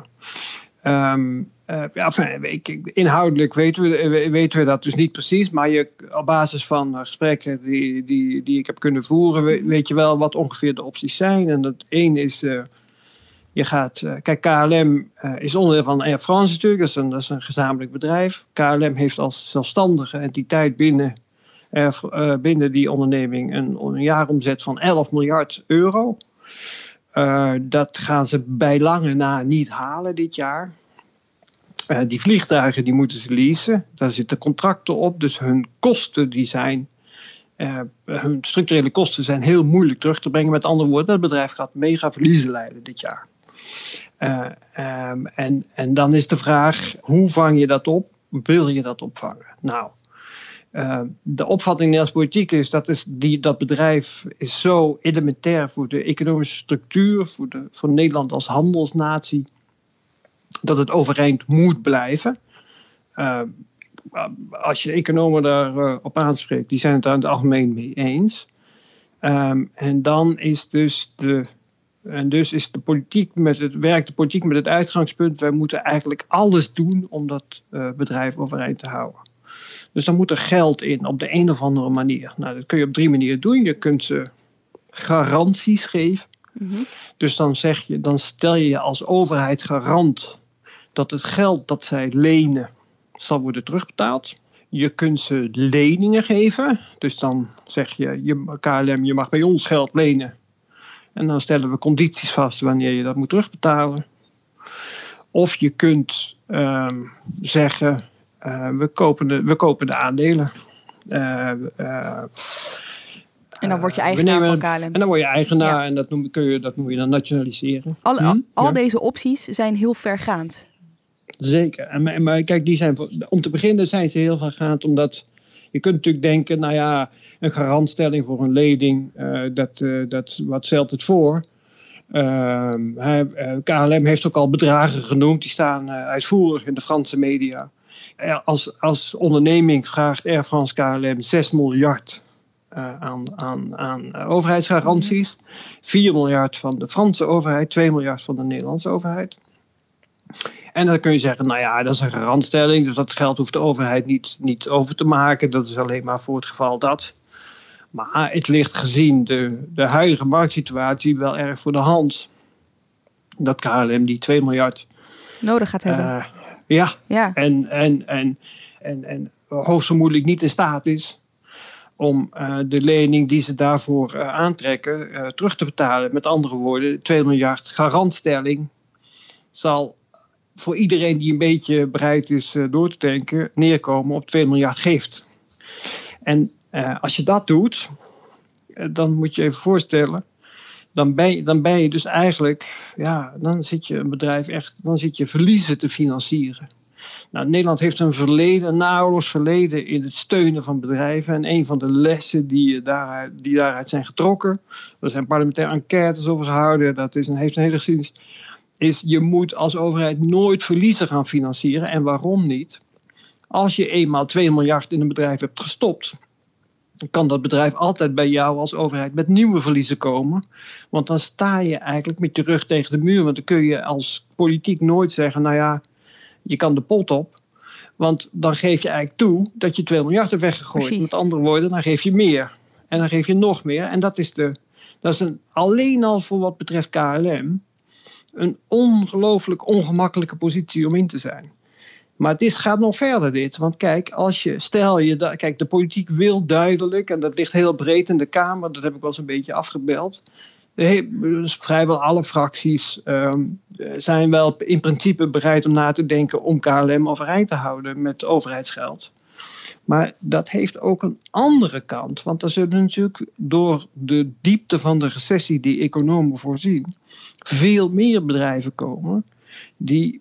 Inhoudelijk weten we dat dus niet precies, maar op basis van gesprekken die ik heb kunnen voeren, weet je wel wat ongeveer de opties zijn. En dat één is, kijk, KLM is onderdeel van Air France natuurlijk, dat is een gezamenlijk bedrijf. KLM heeft als zelfstandige entiteit binnen die onderneming een jaaromzet van 11 miljard euro. Dat gaan ze bij lange na niet halen dit jaar. Die vliegtuigen die moeten ze leasen. Daar zitten contracten op. Dus hun kosten hun structurele kosten zijn heel moeilijk terug te brengen. Met andere woorden, dat bedrijf gaat mega verliezen lijden dit jaar. En dan is de vraag, hoe vang je dat op? Wil je dat opvangen? Nou, de opvatting in Nederlandse politiek is dat bedrijf is zo elementair voor de economische structuur, voor Nederland als handelsnatie, dat het overeind moet blijven. Als je economen daarop aanspreekt, die zijn het daar in het algemeen mee eens. En dan is dus de politiek werkt de politiek met het uitgangspunt, wij moeten eigenlijk alles doen om dat bedrijf overeind te houden. Dus dan moet er geld in op de een of andere manier. Nou, dat kun je op 3 manieren doen. Je kunt ze garanties geven. Mm-hmm. Dus dan stel je je als overheid garant dat het geld dat zij lenen zal worden terugbetaald. Je kunt ze leningen geven. Dus dan zeg je KLM, je mag bij ons geld lenen. En dan stellen we condities vast wanneer je dat moet terugbetalen. Of je kunt zeggen, we kopen de aandelen. En dan word je eigenaar van KLM. En dan word je eigenaar en dat noem je dan nationaliseren. Al deze opties zijn heel vergaand. Zeker. Maar kijk, om te beginnen zijn ze heel vergaand, omdat je kunt natuurlijk denken, nou ja, een garantstelling voor een lening, wat stelt het voor? KLM heeft ook al bedragen genoemd, die staan uitvoerig in de Franse media. Als onderneming vraagt Air France KLM 6 miljard aan overheidsgaranties. 4 miljard van de Franse overheid, 2 miljard van de Nederlandse overheid. En dan kun je zeggen, nou ja, dat is een garantstelling, dus dat geld hoeft de overheid niet over te maken. Dat is alleen maar voor het geval dat. Maar het ligt gezien de huidige marktsituatie wel erg voor de hand dat KLM die 2 miljard nodig gaat hebben. Ja. En hoogstvermoedelijk niet in staat is om de lening die ze daarvoor aantrekken terug te betalen. Met andere woorden, 2 miljard garantstelling zal voor iedereen die een beetje bereid is door te denken neerkomen op 2 miljard geeft. En als je dat doet, dan moet je even voorstellen, dan ben je dus eigenlijk, dan zit je een bedrijf dan zit je verliezen te financieren. Nou, Nederland heeft een naoorlogs verleden in het steunen van bedrijven. En een van de lessen die daaruit zijn getrokken, er zijn parlementaire enquêtes over gehouden, heeft een hele geschiedenis, is je moet als overheid nooit verliezen gaan financieren. En waarom niet? Als je eenmaal 2 miljard in een bedrijf hebt gestopt, dan kan dat bedrijf altijd bij jou als overheid met nieuwe verliezen komen. Want dan sta je eigenlijk met je rug tegen de muur. Want dan kun je als politiek nooit zeggen, nou ja, je kan de pot op. Want dan geef je eigenlijk toe dat je 2 miljard hebt weggegooid. Precies. Met andere woorden, dan geef je meer. En dan geef je nog meer. En dat is alleen al voor wat betreft KLM een ongelooflijk ongemakkelijke positie om in te zijn. Maar het gaat nog verder dit. Want kijk, kijk, de politiek wil duidelijk, en dat ligt heel breed in de Kamer, dat heb ik wel eens een beetje afgebeld. Dus vrijwel alle fracties zijn wel in principe bereid om na te denken om KLM overeind te houden met overheidsgeld. Maar dat heeft ook een andere kant. Want er zullen natuurlijk door de diepte van de recessie die economen voorzien veel meer bedrijven komen die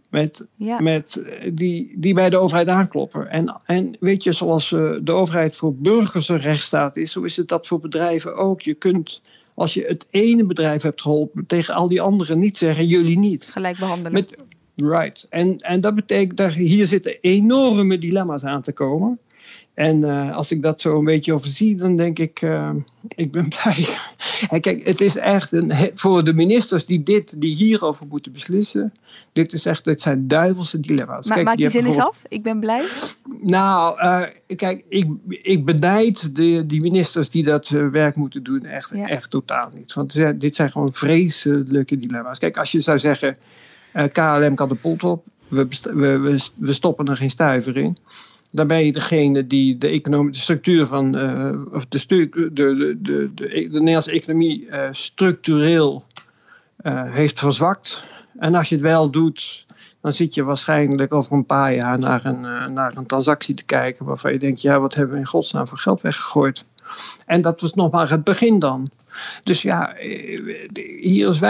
bij de overheid aankloppen. En weet je, zoals de overheid voor burgers een rechtsstaat is, zo is het dat voor bedrijven ook. Je kunt, als je het ene bedrijf hebt geholpen, tegen al die anderen niet zeggen, jullie niet. Gelijk behandelen. Right. En dat betekent dat hier zitten enorme dilemma's aan te komen. En als ik dat zo een beetje overzie, dan denk ik, ik ben blij. En kijk, het is echt voor de ministers die hierover moeten beslissen. Dit zijn duivelse dilemma's. Maar maak die zin eens af. Ik ben blij. Nou, kijk, ik benijd die ministers die dat werk moeten doen echt totaal niet. Want dit zijn gewoon vreselijke dilemma's. Kijk, als je zou zeggen, KLM kan de pot op. We stoppen er geen stuiver in. Dan ben je degene die de economische structuur van de Nederlandse economie structureel heeft verzwakt. En als je het wel doet, dan zit je waarschijnlijk over een paar jaar naar een transactie te kijken waarvan je denkt, ja, wat hebben we in godsnaam voor geld weggegooid? En dat was nog maar het begin dan. Dus ja, hier is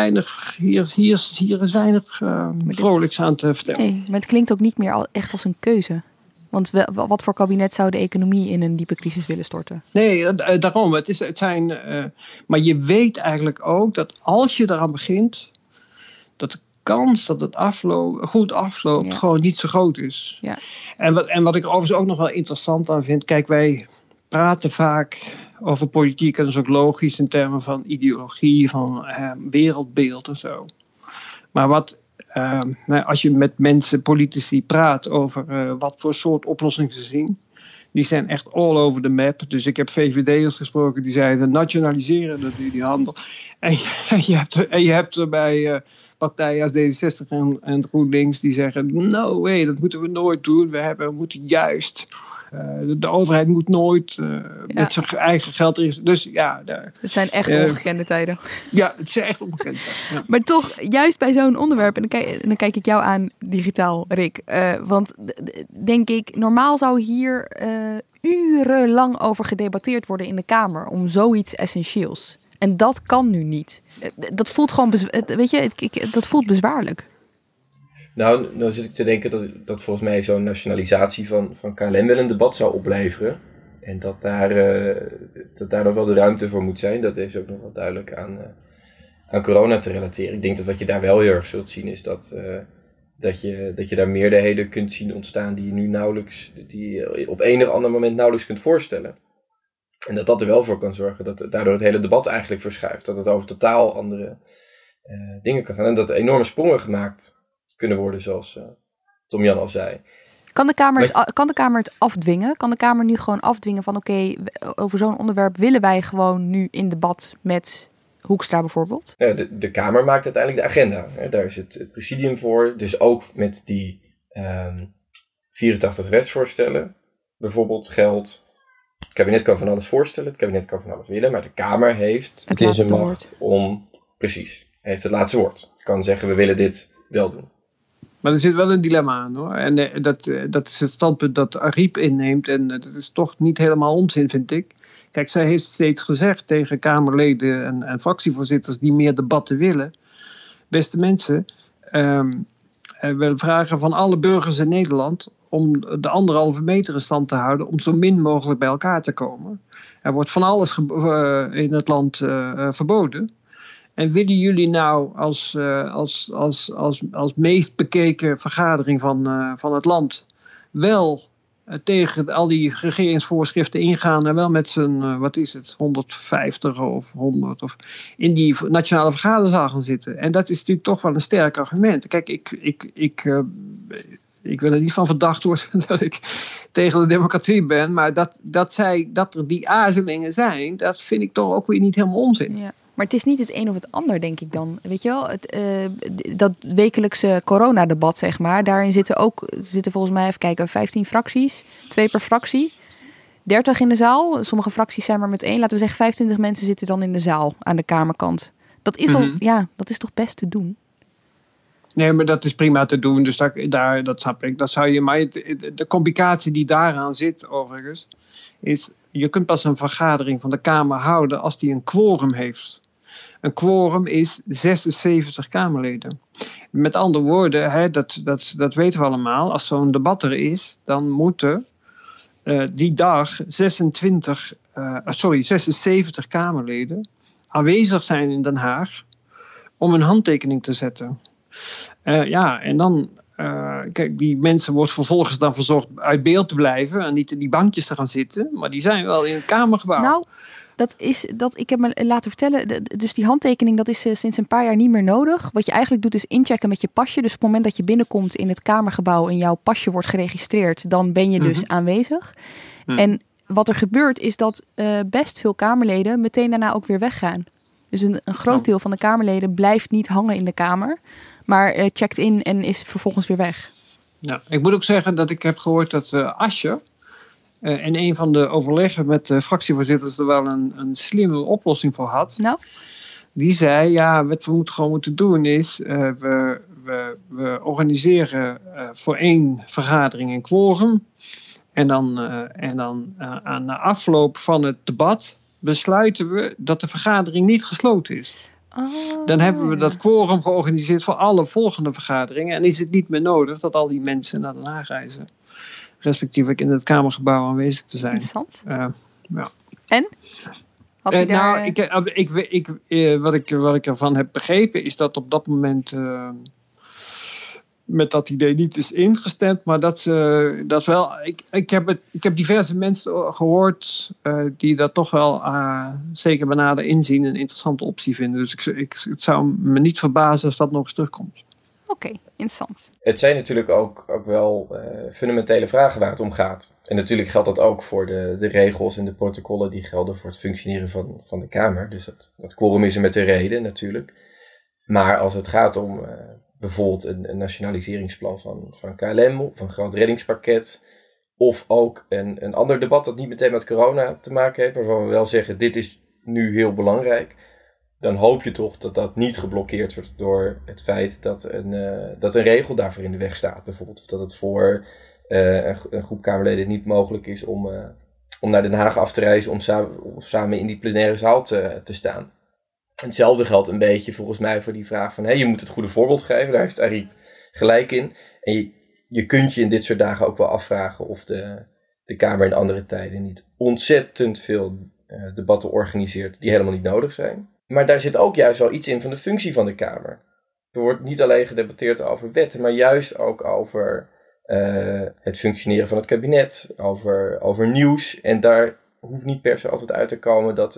weinig vrolijks aan te vertellen. Nee, maar het klinkt ook niet meer echt als een keuze. Want wat voor kabinet zou de economie in een diepe crisis willen storten? Nee, daarom. Maar je weet eigenlijk ook dat als je eraan begint, dat de kans dat het goed afloopt gewoon niet zo groot is. Ja. En wat ik overigens ook nog wel interessant aan vind, kijk, wij praten vaak over politiek en dat is ook logisch in termen van ideologie, van wereldbeeld en zo. Maar als je met mensen, politici praat over wat voor soort oplossingen ze zien, die zijn echt all over the map. Dus ik heb VVD'ers gesproken die zeiden nationaliseren, dat die handel. En je hebt er bij partijen als D66 en GroenLinks die zeggen, no way, dat moeten we nooit doen. We moeten juist, de overheid moet nooit met zijn eigen geld erin. Dus ja. Het zijn echt ongekende tijden. Ja, het zijn echt ongekende tijden. Ja. Maar toch, juist bij zo'n onderwerp, en dan kijk ik jou aan digitaal, Rick. Want denk ik, normaal zou hier urenlang over gedebatteerd worden in de Kamer om zoiets essentieels. En dat kan nu niet. Dat voelt gewoon, dat voelt bezwaarlijk. Nou zit ik te denken dat volgens mij zo'n nationalisatie van KLM wel een debat zou opleveren. En dat daar nog wel de ruimte voor moet zijn. Dat is ook nog wel duidelijk aan corona te relateren. Ik denk dat wat je daar wel heel erg zult zien is dat je daar meerderheden kunt zien ontstaan die je nu die je op een of ander moment nauwelijks kunt voorstellen. En dat er wel voor kan zorgen dat daardoor het hele debat eigenlijk verschuift. Dat het over totaal andere dingen kan gaan. En dat er enorme sprongen gemaakt kunnen worden, zoals Tom-Jan al zei. Kan de Kamer het afdwingen? Kan de Kamer nu gewoon afdwingen van oké, over zo'n onderwerp willen wij gewoon nu in debat met Hoekstra bijvoorbeeld? Ja, de Kamer maakt uiteindelijk de agenda. Daar is het presidium voor. Dus ook met die 84 wetsvoorstellen bijvoorbeeld geldt. Het kabinet kan van alles voorstellen, het kabinet kan van alles willen, maar de Kamer heeft het in zijn macht om, heeft het laatste woord. Het kan zeggen, we willen dit wel doen. Maar er zit wel een dilemma aan, hoor. En dat is het standpunt dat Ariep inneemt en dat is toch niet helemaal onzin, vind ik. Kijk, zij heeft steeds gezegd tegen Kamerleden en fractievoorzitters die meer debatten willen. Beste mensen, we vragen van alle burgers in Nederland om de 1,5 meter in stand te houden, om zo min mogelijk bij elkaar te komen. Er wordt van alles in het land verboden. En willen jullie nou als meest bekeken vergadering van het land wel tegen al die regeringsvoorschriften ingaan en wel met z'n, 150 of 100 of in die nationale vergaderzaal gaan zitten? En dat is natuurlijk toch wel een sterk argument. Kijk, ik wil er niet van verdacht worden dat ik tegen de democratie ben. Maar dat er die aarzelingen zijn, dat vind ik toch ook weer niet helemaal onzin. Ja. Maar het is niet het een of het ander, denk ik dan. Weet je wel, dat wekelijkse coronadebat, zeg maar. Daarin zitten volgens mij, even kijken, 15 fracties. 2 per fractie. 30 in de zaal. Sommige fracties zijn maar met 1. Laten we zeggen 25 mensen zitten dan in de zaal aan de kamerkant. Dat is, dat is toch best te doen? Nee, maar dat is prima te doen. Dus dat snap ik. Dat zou je, maar de complicatie die daaraan zit, overigens, is je kunt pas een vergadering van de Kamer houden als die een quorum heeft. Een quorum is 76 Kamerleden. Met andere woorden, dat weten we allemaal. Als zo'n debat er is, dan moeten die dag 76 Kamerleden aanwezig zijn in Den Haag om een handtekening te zetten. En dan, kijk, die mensen wordt vervolgens dan verzocht uit beeld te blijven en niet in die bankjes te gaan zitten, maar die zijn wel in het Kamergebouw. Nou, ik heb me laten vertellen, dus die handtekening, dat is sinds een paar jaar niet meer nodig. Wat je eigenlijk doet is inchecken met je pasje. Dus op het moment dat je binnenkomt in het Kamergebouw en jouw pasje wordt geregistreerd, dan ben je dus aanwezig. En wat er gebeurt is dat best veel Kamerleden meteen daarna ook weer weggaan. Dus een groot deel van de Kamerleden blijft niet hangen in de Kamer, maar checkt in en is vervolgens weer weg. Ja, ik moet ook zeggen dat ik heb gehoord dat Asscher in een van de overleggen met de fractievoorzitters er wel een slimme oplossing voor had. Nou? Die zei, wat we gewoon moeten doen is, we organiseren voor 1 vergadering een quorum. En dan aan de afloop van het debat besluiten we dat de vergadering niet gesloten is. Dan hebben we dat quorum georganiseerd voor alle volgende vergaderingen. En is het niet meer nodig dat al die mensen naar Den Haag reizen. Respectievelijk in het Kamergebouw aanwezig te zijn. Interessant. Ja. En? Had hij daar... Wat ik ervan heb begrepen is dat op dat moment met dat idee niet is ingestemd. Maar dat wel... Ik heb diverse mensen gehoord die dat toch wel zeker bij nader inzien een interessante optie vinden. Dus het zou me niet verbazen als dat nog eens terugkomt. Oké, interessant. Het zijn natuurlijk ook wel fundamentele vragen waar het om gaat. En natuurlijk geldt dat ook voor de regels en de protocollen die gelden voor het functioneren van de Kamer. Dus dat quorum is er met een reden natuurlijk. Maar als het gaat om bijvoorbeeld een nationaliseringsplan van KLM of een groot reddingspakket, of ook een ander debat dat niet meteen met corona te maken heeft, waarvan we wel zeggen dit is nu heel belangrijk, dan hoop je toch dat dat niet geblokkeerd wordt door het feit dat een regel daarvoor in de weg staat. Bijvoorbeeld of dat het voor een groep Kamerleden niet mogelijk is om naar Den Haag af te reizen om samen in die plenaire zaal te staan. Hetzelfde geldt een beetje volgens mij voor die vraag van je moet het goede voorbeeld geven. Daar heeft Arie gelijk in. En je kunt je in dit soort dagen ook wel afvragen of de Kamer in andere tijden niet ontzettend veel debatten organiseert die helemaal niet nodig zijn. Maar daar zit ook juist wel iets in van de functie van de Kamer. Er wordt niet alleen gedebatteerd over wetten, maar juist ook over het functioneren van het kabinet, over nieuws. En daar hoeft niet per se altijd uit te komen dat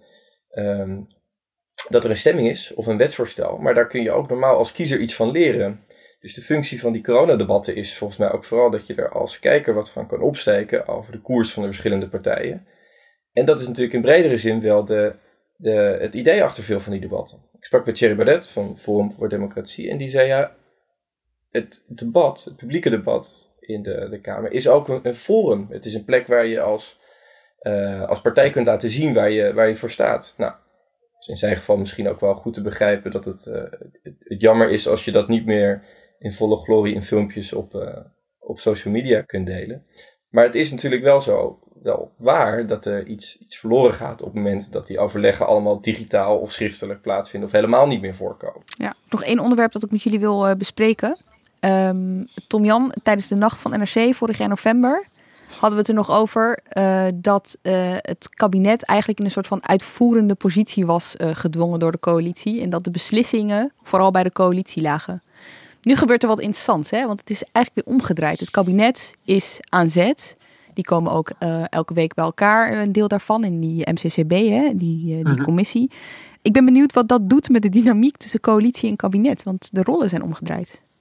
er een stemming is of een wetsvoorstel. Maar daar kun je ook normaal als kiezer iets van leren. Dus de functie van die coronadebatten is volgens mij ook vooral dat je er als kijker wat van kan opsteken over de koers van de verschillende partijen. En dat is natuurlijk in bredere zin wel het idee achter veel van die debatten. Ik sprak met Thierry Baudet van Forum voor Democratie en die zei het publieke debat in de Kamer is ook een forum. Het is een plek waar je als partij kunt laten zien waar je voor staat. Nou, dus in zijn geval misschien ook wel goed te begrijpen dat het jammer is als je dat niet meer in volle glorie in filmpjes op social media kunt delen. Maar het is natuurlijk wel waar dat er iets verloren gaat op het moment dat die overleggen allemaal digitaal of schriftelijk plaatsvinden of helemaal niet meer voorkomen. Ja, nog 1 onderwerp dat ik met jullie wil bespreken. Tom Jan, tijdens de Nacht van NRC vorig jaar november hadden we het er nog over dat het kabinet eigenlijk in een soort van uitvoerende positie was gedwongen door de coalitie. En dat de beslissingen vooral bij de coalitie lagen. Nu gebeurt er wat interessants, hè? Want het is eigenlijk weer omgedraaid. Het kabinet is aan zet. Die komen ook elke week bij elkaar, een deel daarvan, in die MCCB, hè? Die commissie. Ik ben benieuwd wat dat doet met de dynamiek tussen coalitie en kabinet, want de rollen zijn omgedraaid.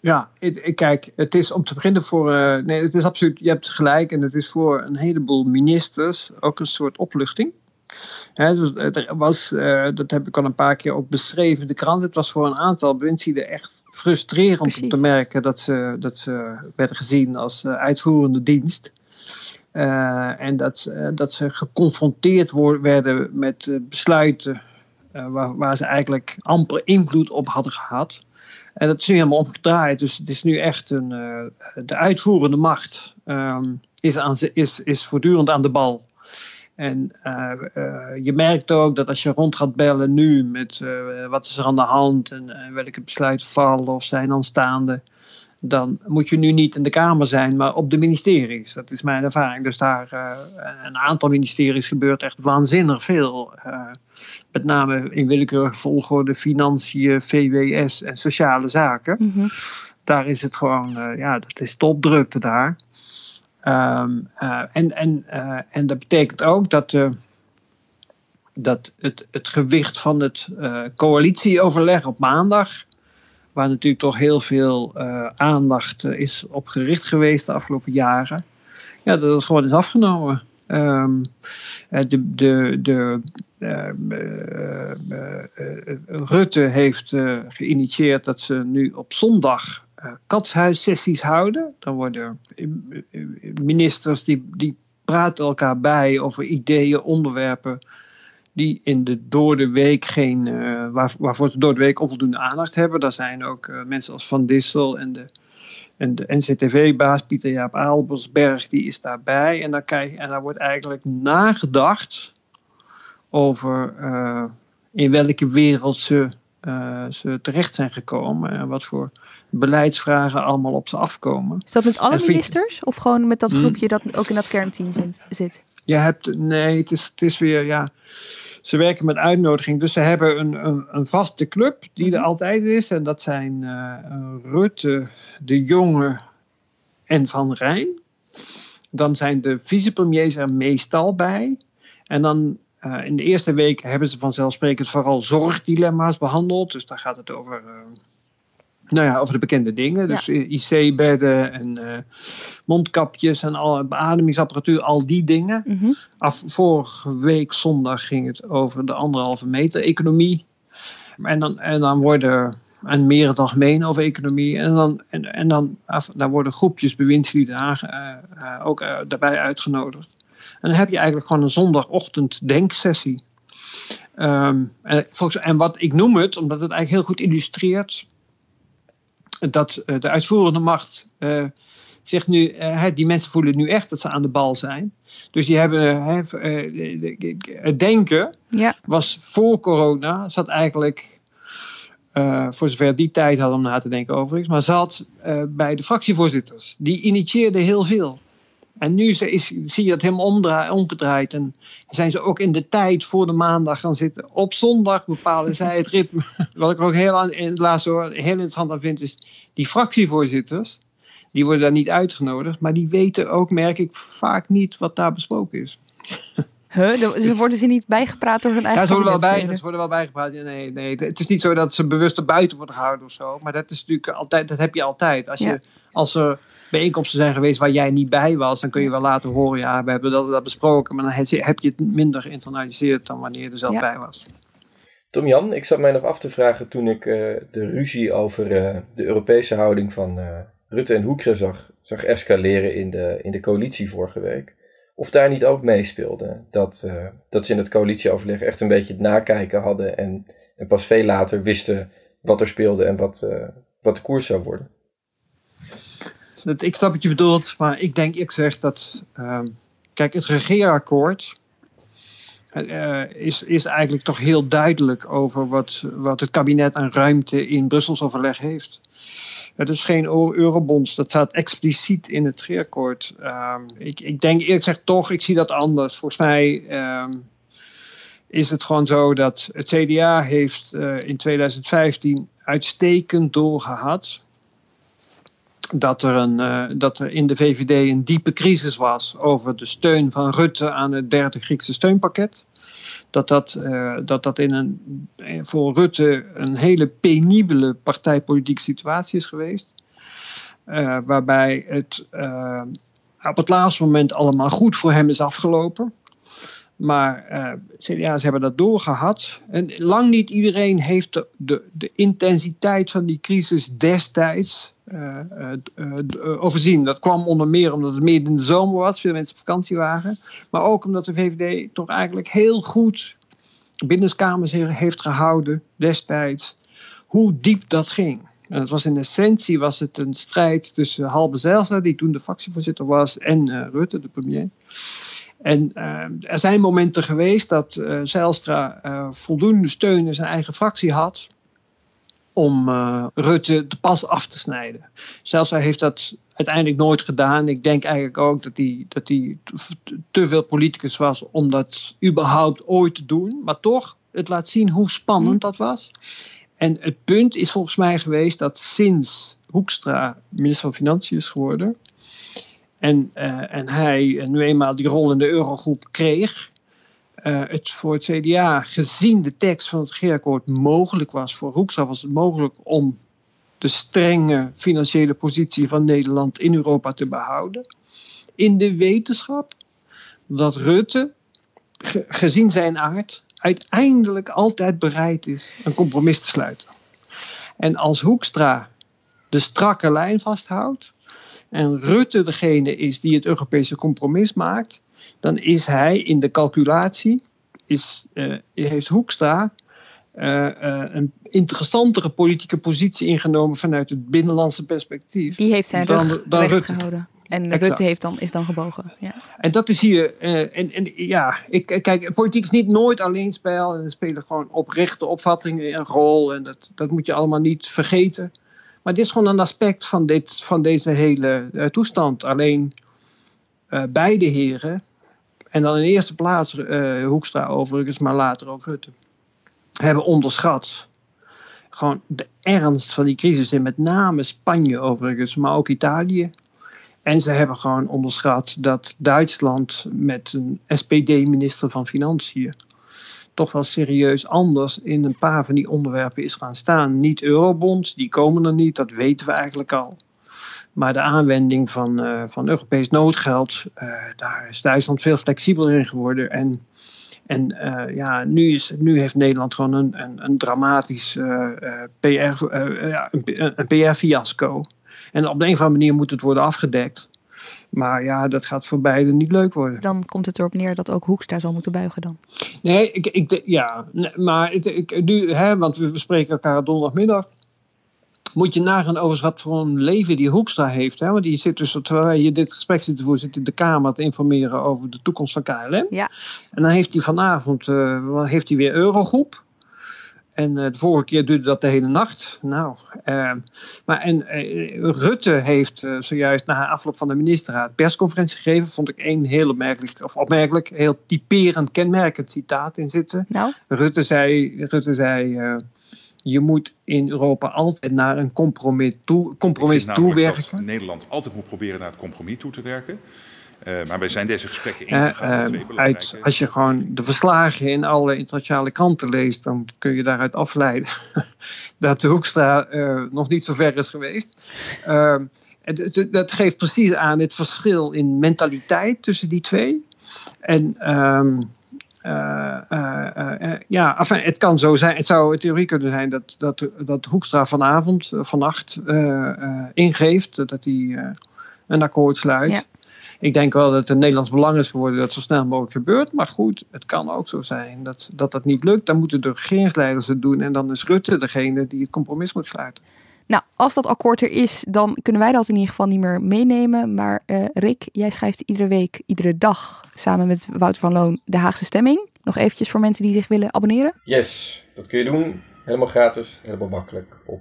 Ja, kijk, het is om te beginnen het is absoluut, je hebt gelijk, en het is voor een heleboel ministers ook een soort opluchting. Dus het was, dat heb ik al een paar keer ook beschreven in de krant. Het was voor een aantal bewindslieden echt frustrerend om te merken dat ze werden gezien als uitvoerende dienst. En dat ze geconfronteerd werden met besluiten waar ze eigenlijk amper invloed op hadden gehad. En dat is nu helemaal omgedraaid. Dus het is nu echt de uitvoerende macht is voortdurend aan de bal. En je merkt ook dat als je rond gaat bellen nu met wat is er aan de hand en welke besluiten vallen of zijn aanstaande, dan moet je nu niet in de Kamer zijn, maar op de ministeries. Dat is mijn ervaring. Dus daar een aantal ministeries gebeurt echt waanzinnig veel. Met name in willekeurige volgorde Financiën, VWS en Sociale Zaken. Mm-hmm. Daar is het gewoon, dat is topdrukte daar. En dat betekent ook dat het gewicht van het coalitieoverleg op maandag, waar natuurlijk toch heel veel aandacht is op gericht geweest de afgelopen jaren, dat het gewoon is afgenomen. Rutte heeft geïnitieerd dat ze nu op zondag katshuissessies houden. Dan worden ministers die praten elkaar bij over ideeën, onderwerpen die door de week waarvoor ze door de week onvoldoende aandacht hebben. Daar zijn ook mensen als Van Dissel en de NCTV-baas Pieter-Jaap Albersberg, die is daarbij. En daar wordt eigenlijk nagedacht over in welke wereld ze terecht zijn gekomen en wat voor beleidsvragen allemaal op ze afkomen. Is dat met alle ministers of gewoon met dat groepje dat ook in dat kernteam zit? Het is weer, ze werken met uitnodiging. Dus ze hebben een vaste club die er altijd is. En dat zijn Rutte, De Jonge en Van Rijn. Dan zijn de vicepremiers er meestal bij. En dan in de eerste week hebben ze vanzelfsprekend vooral zorgdilemma's behandeld. Dus daar gaat het over over de bekende dingen. Dus IC-bedden en mondkapjes en alle beademingsapparatuur, al die dingen. Mm-hmm. Vorige week zondag ging het over de 1,5 meter economie. En dan worden, en meer in het algemeen over economie. En dan worden groepjes bewindslieden ook daarbij uitgenodigd. En dan heb je eigenlijk gewoon een zondagochtend denksessie. En wat ik noem het, omdat het eigenlijk heel goed illustreert dat de uitvoerende macht zegt nu, die mensen voelen nu echt dat ze aan de bal zijn. Dus die hebben het denken was voor corona, zat eigenlijk, voor zover die tijd hadden om na te denken overigens, maar zat bij de fractievoorzitters. Die initieerden heel veel. En nu zie je dat helemaal omgedraaid. En zijn ze ook in de tijd voor de maandag gaan zitten. Op zondag bepalen zij het ritme. Wat ik er ook heel interessant aan vind, is die fractievoorzitters. Die worden daar niet uitgenodigd. Maar die weten ook, merk ik, vaak niet wat daar besproken is. Dus worden ze niet bijgepraat door hun eigen ze worden wel bijgepraat. Nee. Het is niet zo dat ze bewust er buiten worden gehouden of zo. Maar dat is natuurlijk altijd, dat heb je altijd. Als er bijeenkomsten zijn geweest waar jij niet bij was, dan kun je wel laten horen, we hebben dat besproken. Maar dan heb je het minder geïnternaliseerd dan wanneer je er zelf bij was. Tom-Jan, ik zat mij nog af te vragen toen ik de ruzie over de Europese houding van Rutte en Hoekstra zag escaleren in de coalitie vorige week. Of daar niet ook meespeelde. Dat ze in het coalitieoverleg echt een beetje het nakijken hadden en pas veel later wisten wat er speelde en wat de koers zou worden. Ik snap wat je bedoelt, maar ik zeg dat kijk, het regeerakkoord is eigenlijk toch heel duidelijk over wat het kabinet aan ruimte in Brussels overleg heeft. Het is geen eurobonds, dat staat expliciet in het regeerakkoord. Ik denk eerlijk gezegd toch, ik zie dat anders. Volgens mij is het gewoon zo dat het CDA heeft in 2015 uitstekend doorgehad dat er in de VVD een diepe crisis was over de steun van Rutte aan het derde Griekse steunpakket. Dat voor Rutte een hele penibele partijpolitieke situatie is geweest. Waarbij het op het laatste moment allemaal goed voor hem is afgelopen. Maar CDA's hebben dat doorgehad. En lang niet iedereen heeft de intensiteit van die crisis destijds overzien. Dat kwam onder meer omdat het midden in de zomer was. Veel mensen op vakantie waren. Maar ook omdat de VVD toch eigenlijk heel goed binnenkamers heeft gehouden destijds. Hoe diep dat ging. En het was in essentie een strijd tussen Halbe Zijlstra, die toen de fractievoorzitter was, en Rutte, de premier. En er zijn momenten geweest dat Zijlstra voldoende steun in zijn eigen fractie had om Rutte de pas af te snijden. Zijlstra heeft dat uiteindelijk nooit gedaan. Ik denk eigenlijk ook dat hij te veel politicus was om dat überhaupt ooit te doen. Maar toch, het laat zien hoe spannend dat was. En het punt is volgens mij geweest dat sinds Hoekstra minister van Financiën is geworden en hij nu eenmaal die rol in de Eurogroep kreeg, het voor het CDA, gezien de tekst van het regeerakkoord, mogelijk was. Voor Hoekstra was het mogelijk om de strenge financiële positie van Nederland in Europa te behouden. In de wetenschap dat Rutte, gezien zijn aard, uiteindelijk altijd bereid is een compromis te sluiten. En als Hoekstra de strakke lijn vasthoudt en Rutte degene is die het Europese compromis maakt, dan is hij in de calculatie, heeft Hoekstra een interessantere politieke positie ingenomen vanuit het binnenlandse perspectief. Die heeft zijn rug dan recht Rutte gehouden. En exact. Rutte is dan gebogen. Ja. En dat is hier. Kijk, politiek is niet nooit alleen spel. En er spelen gewoon oprechte opvattingen een rol. En dat moet je allemaal niet vergeten. Maar dit is gewoon een aspect van deze hele toestand. Alleen beide heren, en dan in de eerste plaats Hoekstra overigens, maar later ook Rutte, hebben onderschat gewoon de ernst van die crisis. En met name Spanje overigens, maar ook Italië. En ze hebben gewoon onderschat dat Duitsland met een SPD-minister van Financiën toch wel serieus anders in een paar van die onderwerpen is gaan staan. Niet eurobonds, die komen er niet, dat weten we eigenlijk al. Maar de aanwending van Europees noodgeld, daar is Duitsland veel flexibeler in geworden. En nu heeft Nederland gewoon een dramatisch PR-fiasco. En op de een of andere manier moet het worden afgedekt. Maar ja, dat gaat voor beiden niet leuk worden. Dan komt het erop neer dat ook Hoekstra zal moeten buigen dan. Nee, want we spreken elkaar donderdagmiddag. Moet je nagaan over wat voor een leven die Hoekstra heeft. Hè? Want die zit dus, terwijl je dit gesprek zit te voeren, zit in de Kamer te informeren over de toekomst van KLM. Ja. En dan heeft hij vanavond weer Eurogroep. En de vorige keer duurde dat de hele nacht. Rutte heeft zojuist na afloop van de ministerraad persconferentie gegeven. Vond ik een heel opmerkelijk, heel typerend, kenmerkend citaat in zitten. Nou? Rutte zei je moet in Europa altijd naar een compromis toewerken. Dat Nederland altijd moet proberen naar het compromis toe te werken. Maar wij zijn deze gesprekken ingegaan. Als je gewoon de verslagen in alle internationale kranten leest, dan kun je daaruit afleiden dat de Hoekstra nog niet zo ver is geweest. Dat geeft precies aan het verschil in mentaliteit tussen die twee. En het kan zo zijn. Het zou in theorie kunnen zijn dat Hoekstra vannacht ingeeft, dat hij een akkoord sluit. Ja. Ik denk wel dat het een Nederlands belang is geworden dat het zo snel mogelijk gebeurt. Maar goed, het kan ook zo zijn dat niet lukt. Dan moeten de regeringsleiders het doen. En dan is Rutte degene die het compromis moet sluiten. Nou, als dat akkoord er is, dan kunnen wij dat in ieder geval niet meer meenemen. Maar Rick, jij schrijft iedere dag samen met Wouter van Loon de Haagse Stemming. Nog eventjes voor mensen die zich willen abonneren. Yes, dat kun je doen. Helemaal gratis, helemaal makkelijk. Op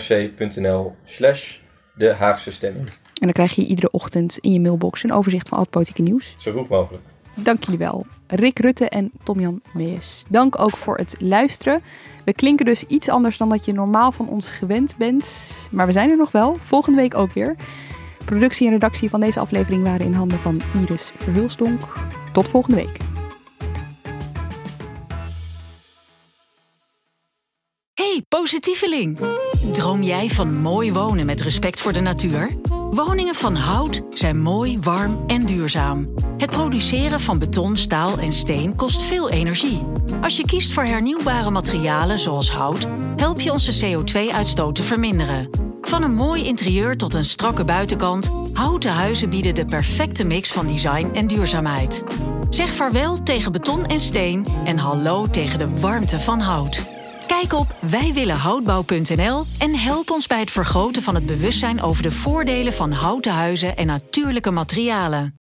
nrc.nl/de Haagse Stemming. En dan krijg je iedere ochtend in je mailbox een overzicht van al het politieke nieuws. Zo goed mogelijk. Dank jullie wel. Rick Rutte en Tom-Jan Meijers. Dank ook voor het luisteren. We klinken dus iets anders dan dat je normaal van ons gewend bent. Maar we zijn er nog wel. Volgende week ook weer. Productie en redactie van deze aflevering waren in handen van Iris Verhulsdonk. Tot volgende week. Hey, positieveling. Droom jij van mooi wonen met respect voor de natuur? Woningen van hout zijn mooi, warm en duurzaam. Het produceren van beton, staal en steen kost veel energie. Als je kiest voor hernieuwbare materialen zoals hout, help je onze CO2-uitstoot te verminderen. Van een mooi interieur tot een strakke buitenkant, houten huizen bieden de perfecte mix van design en duurzaamheid. Zeg vaarwel tegen beton en steen en hallo tegen de warmte van hout. Kijk op wijwillenhoutbouw.nl en help ons bij het vergroten van het bewustzijn over de voordelen van houten huizen en natuurlijke materialen.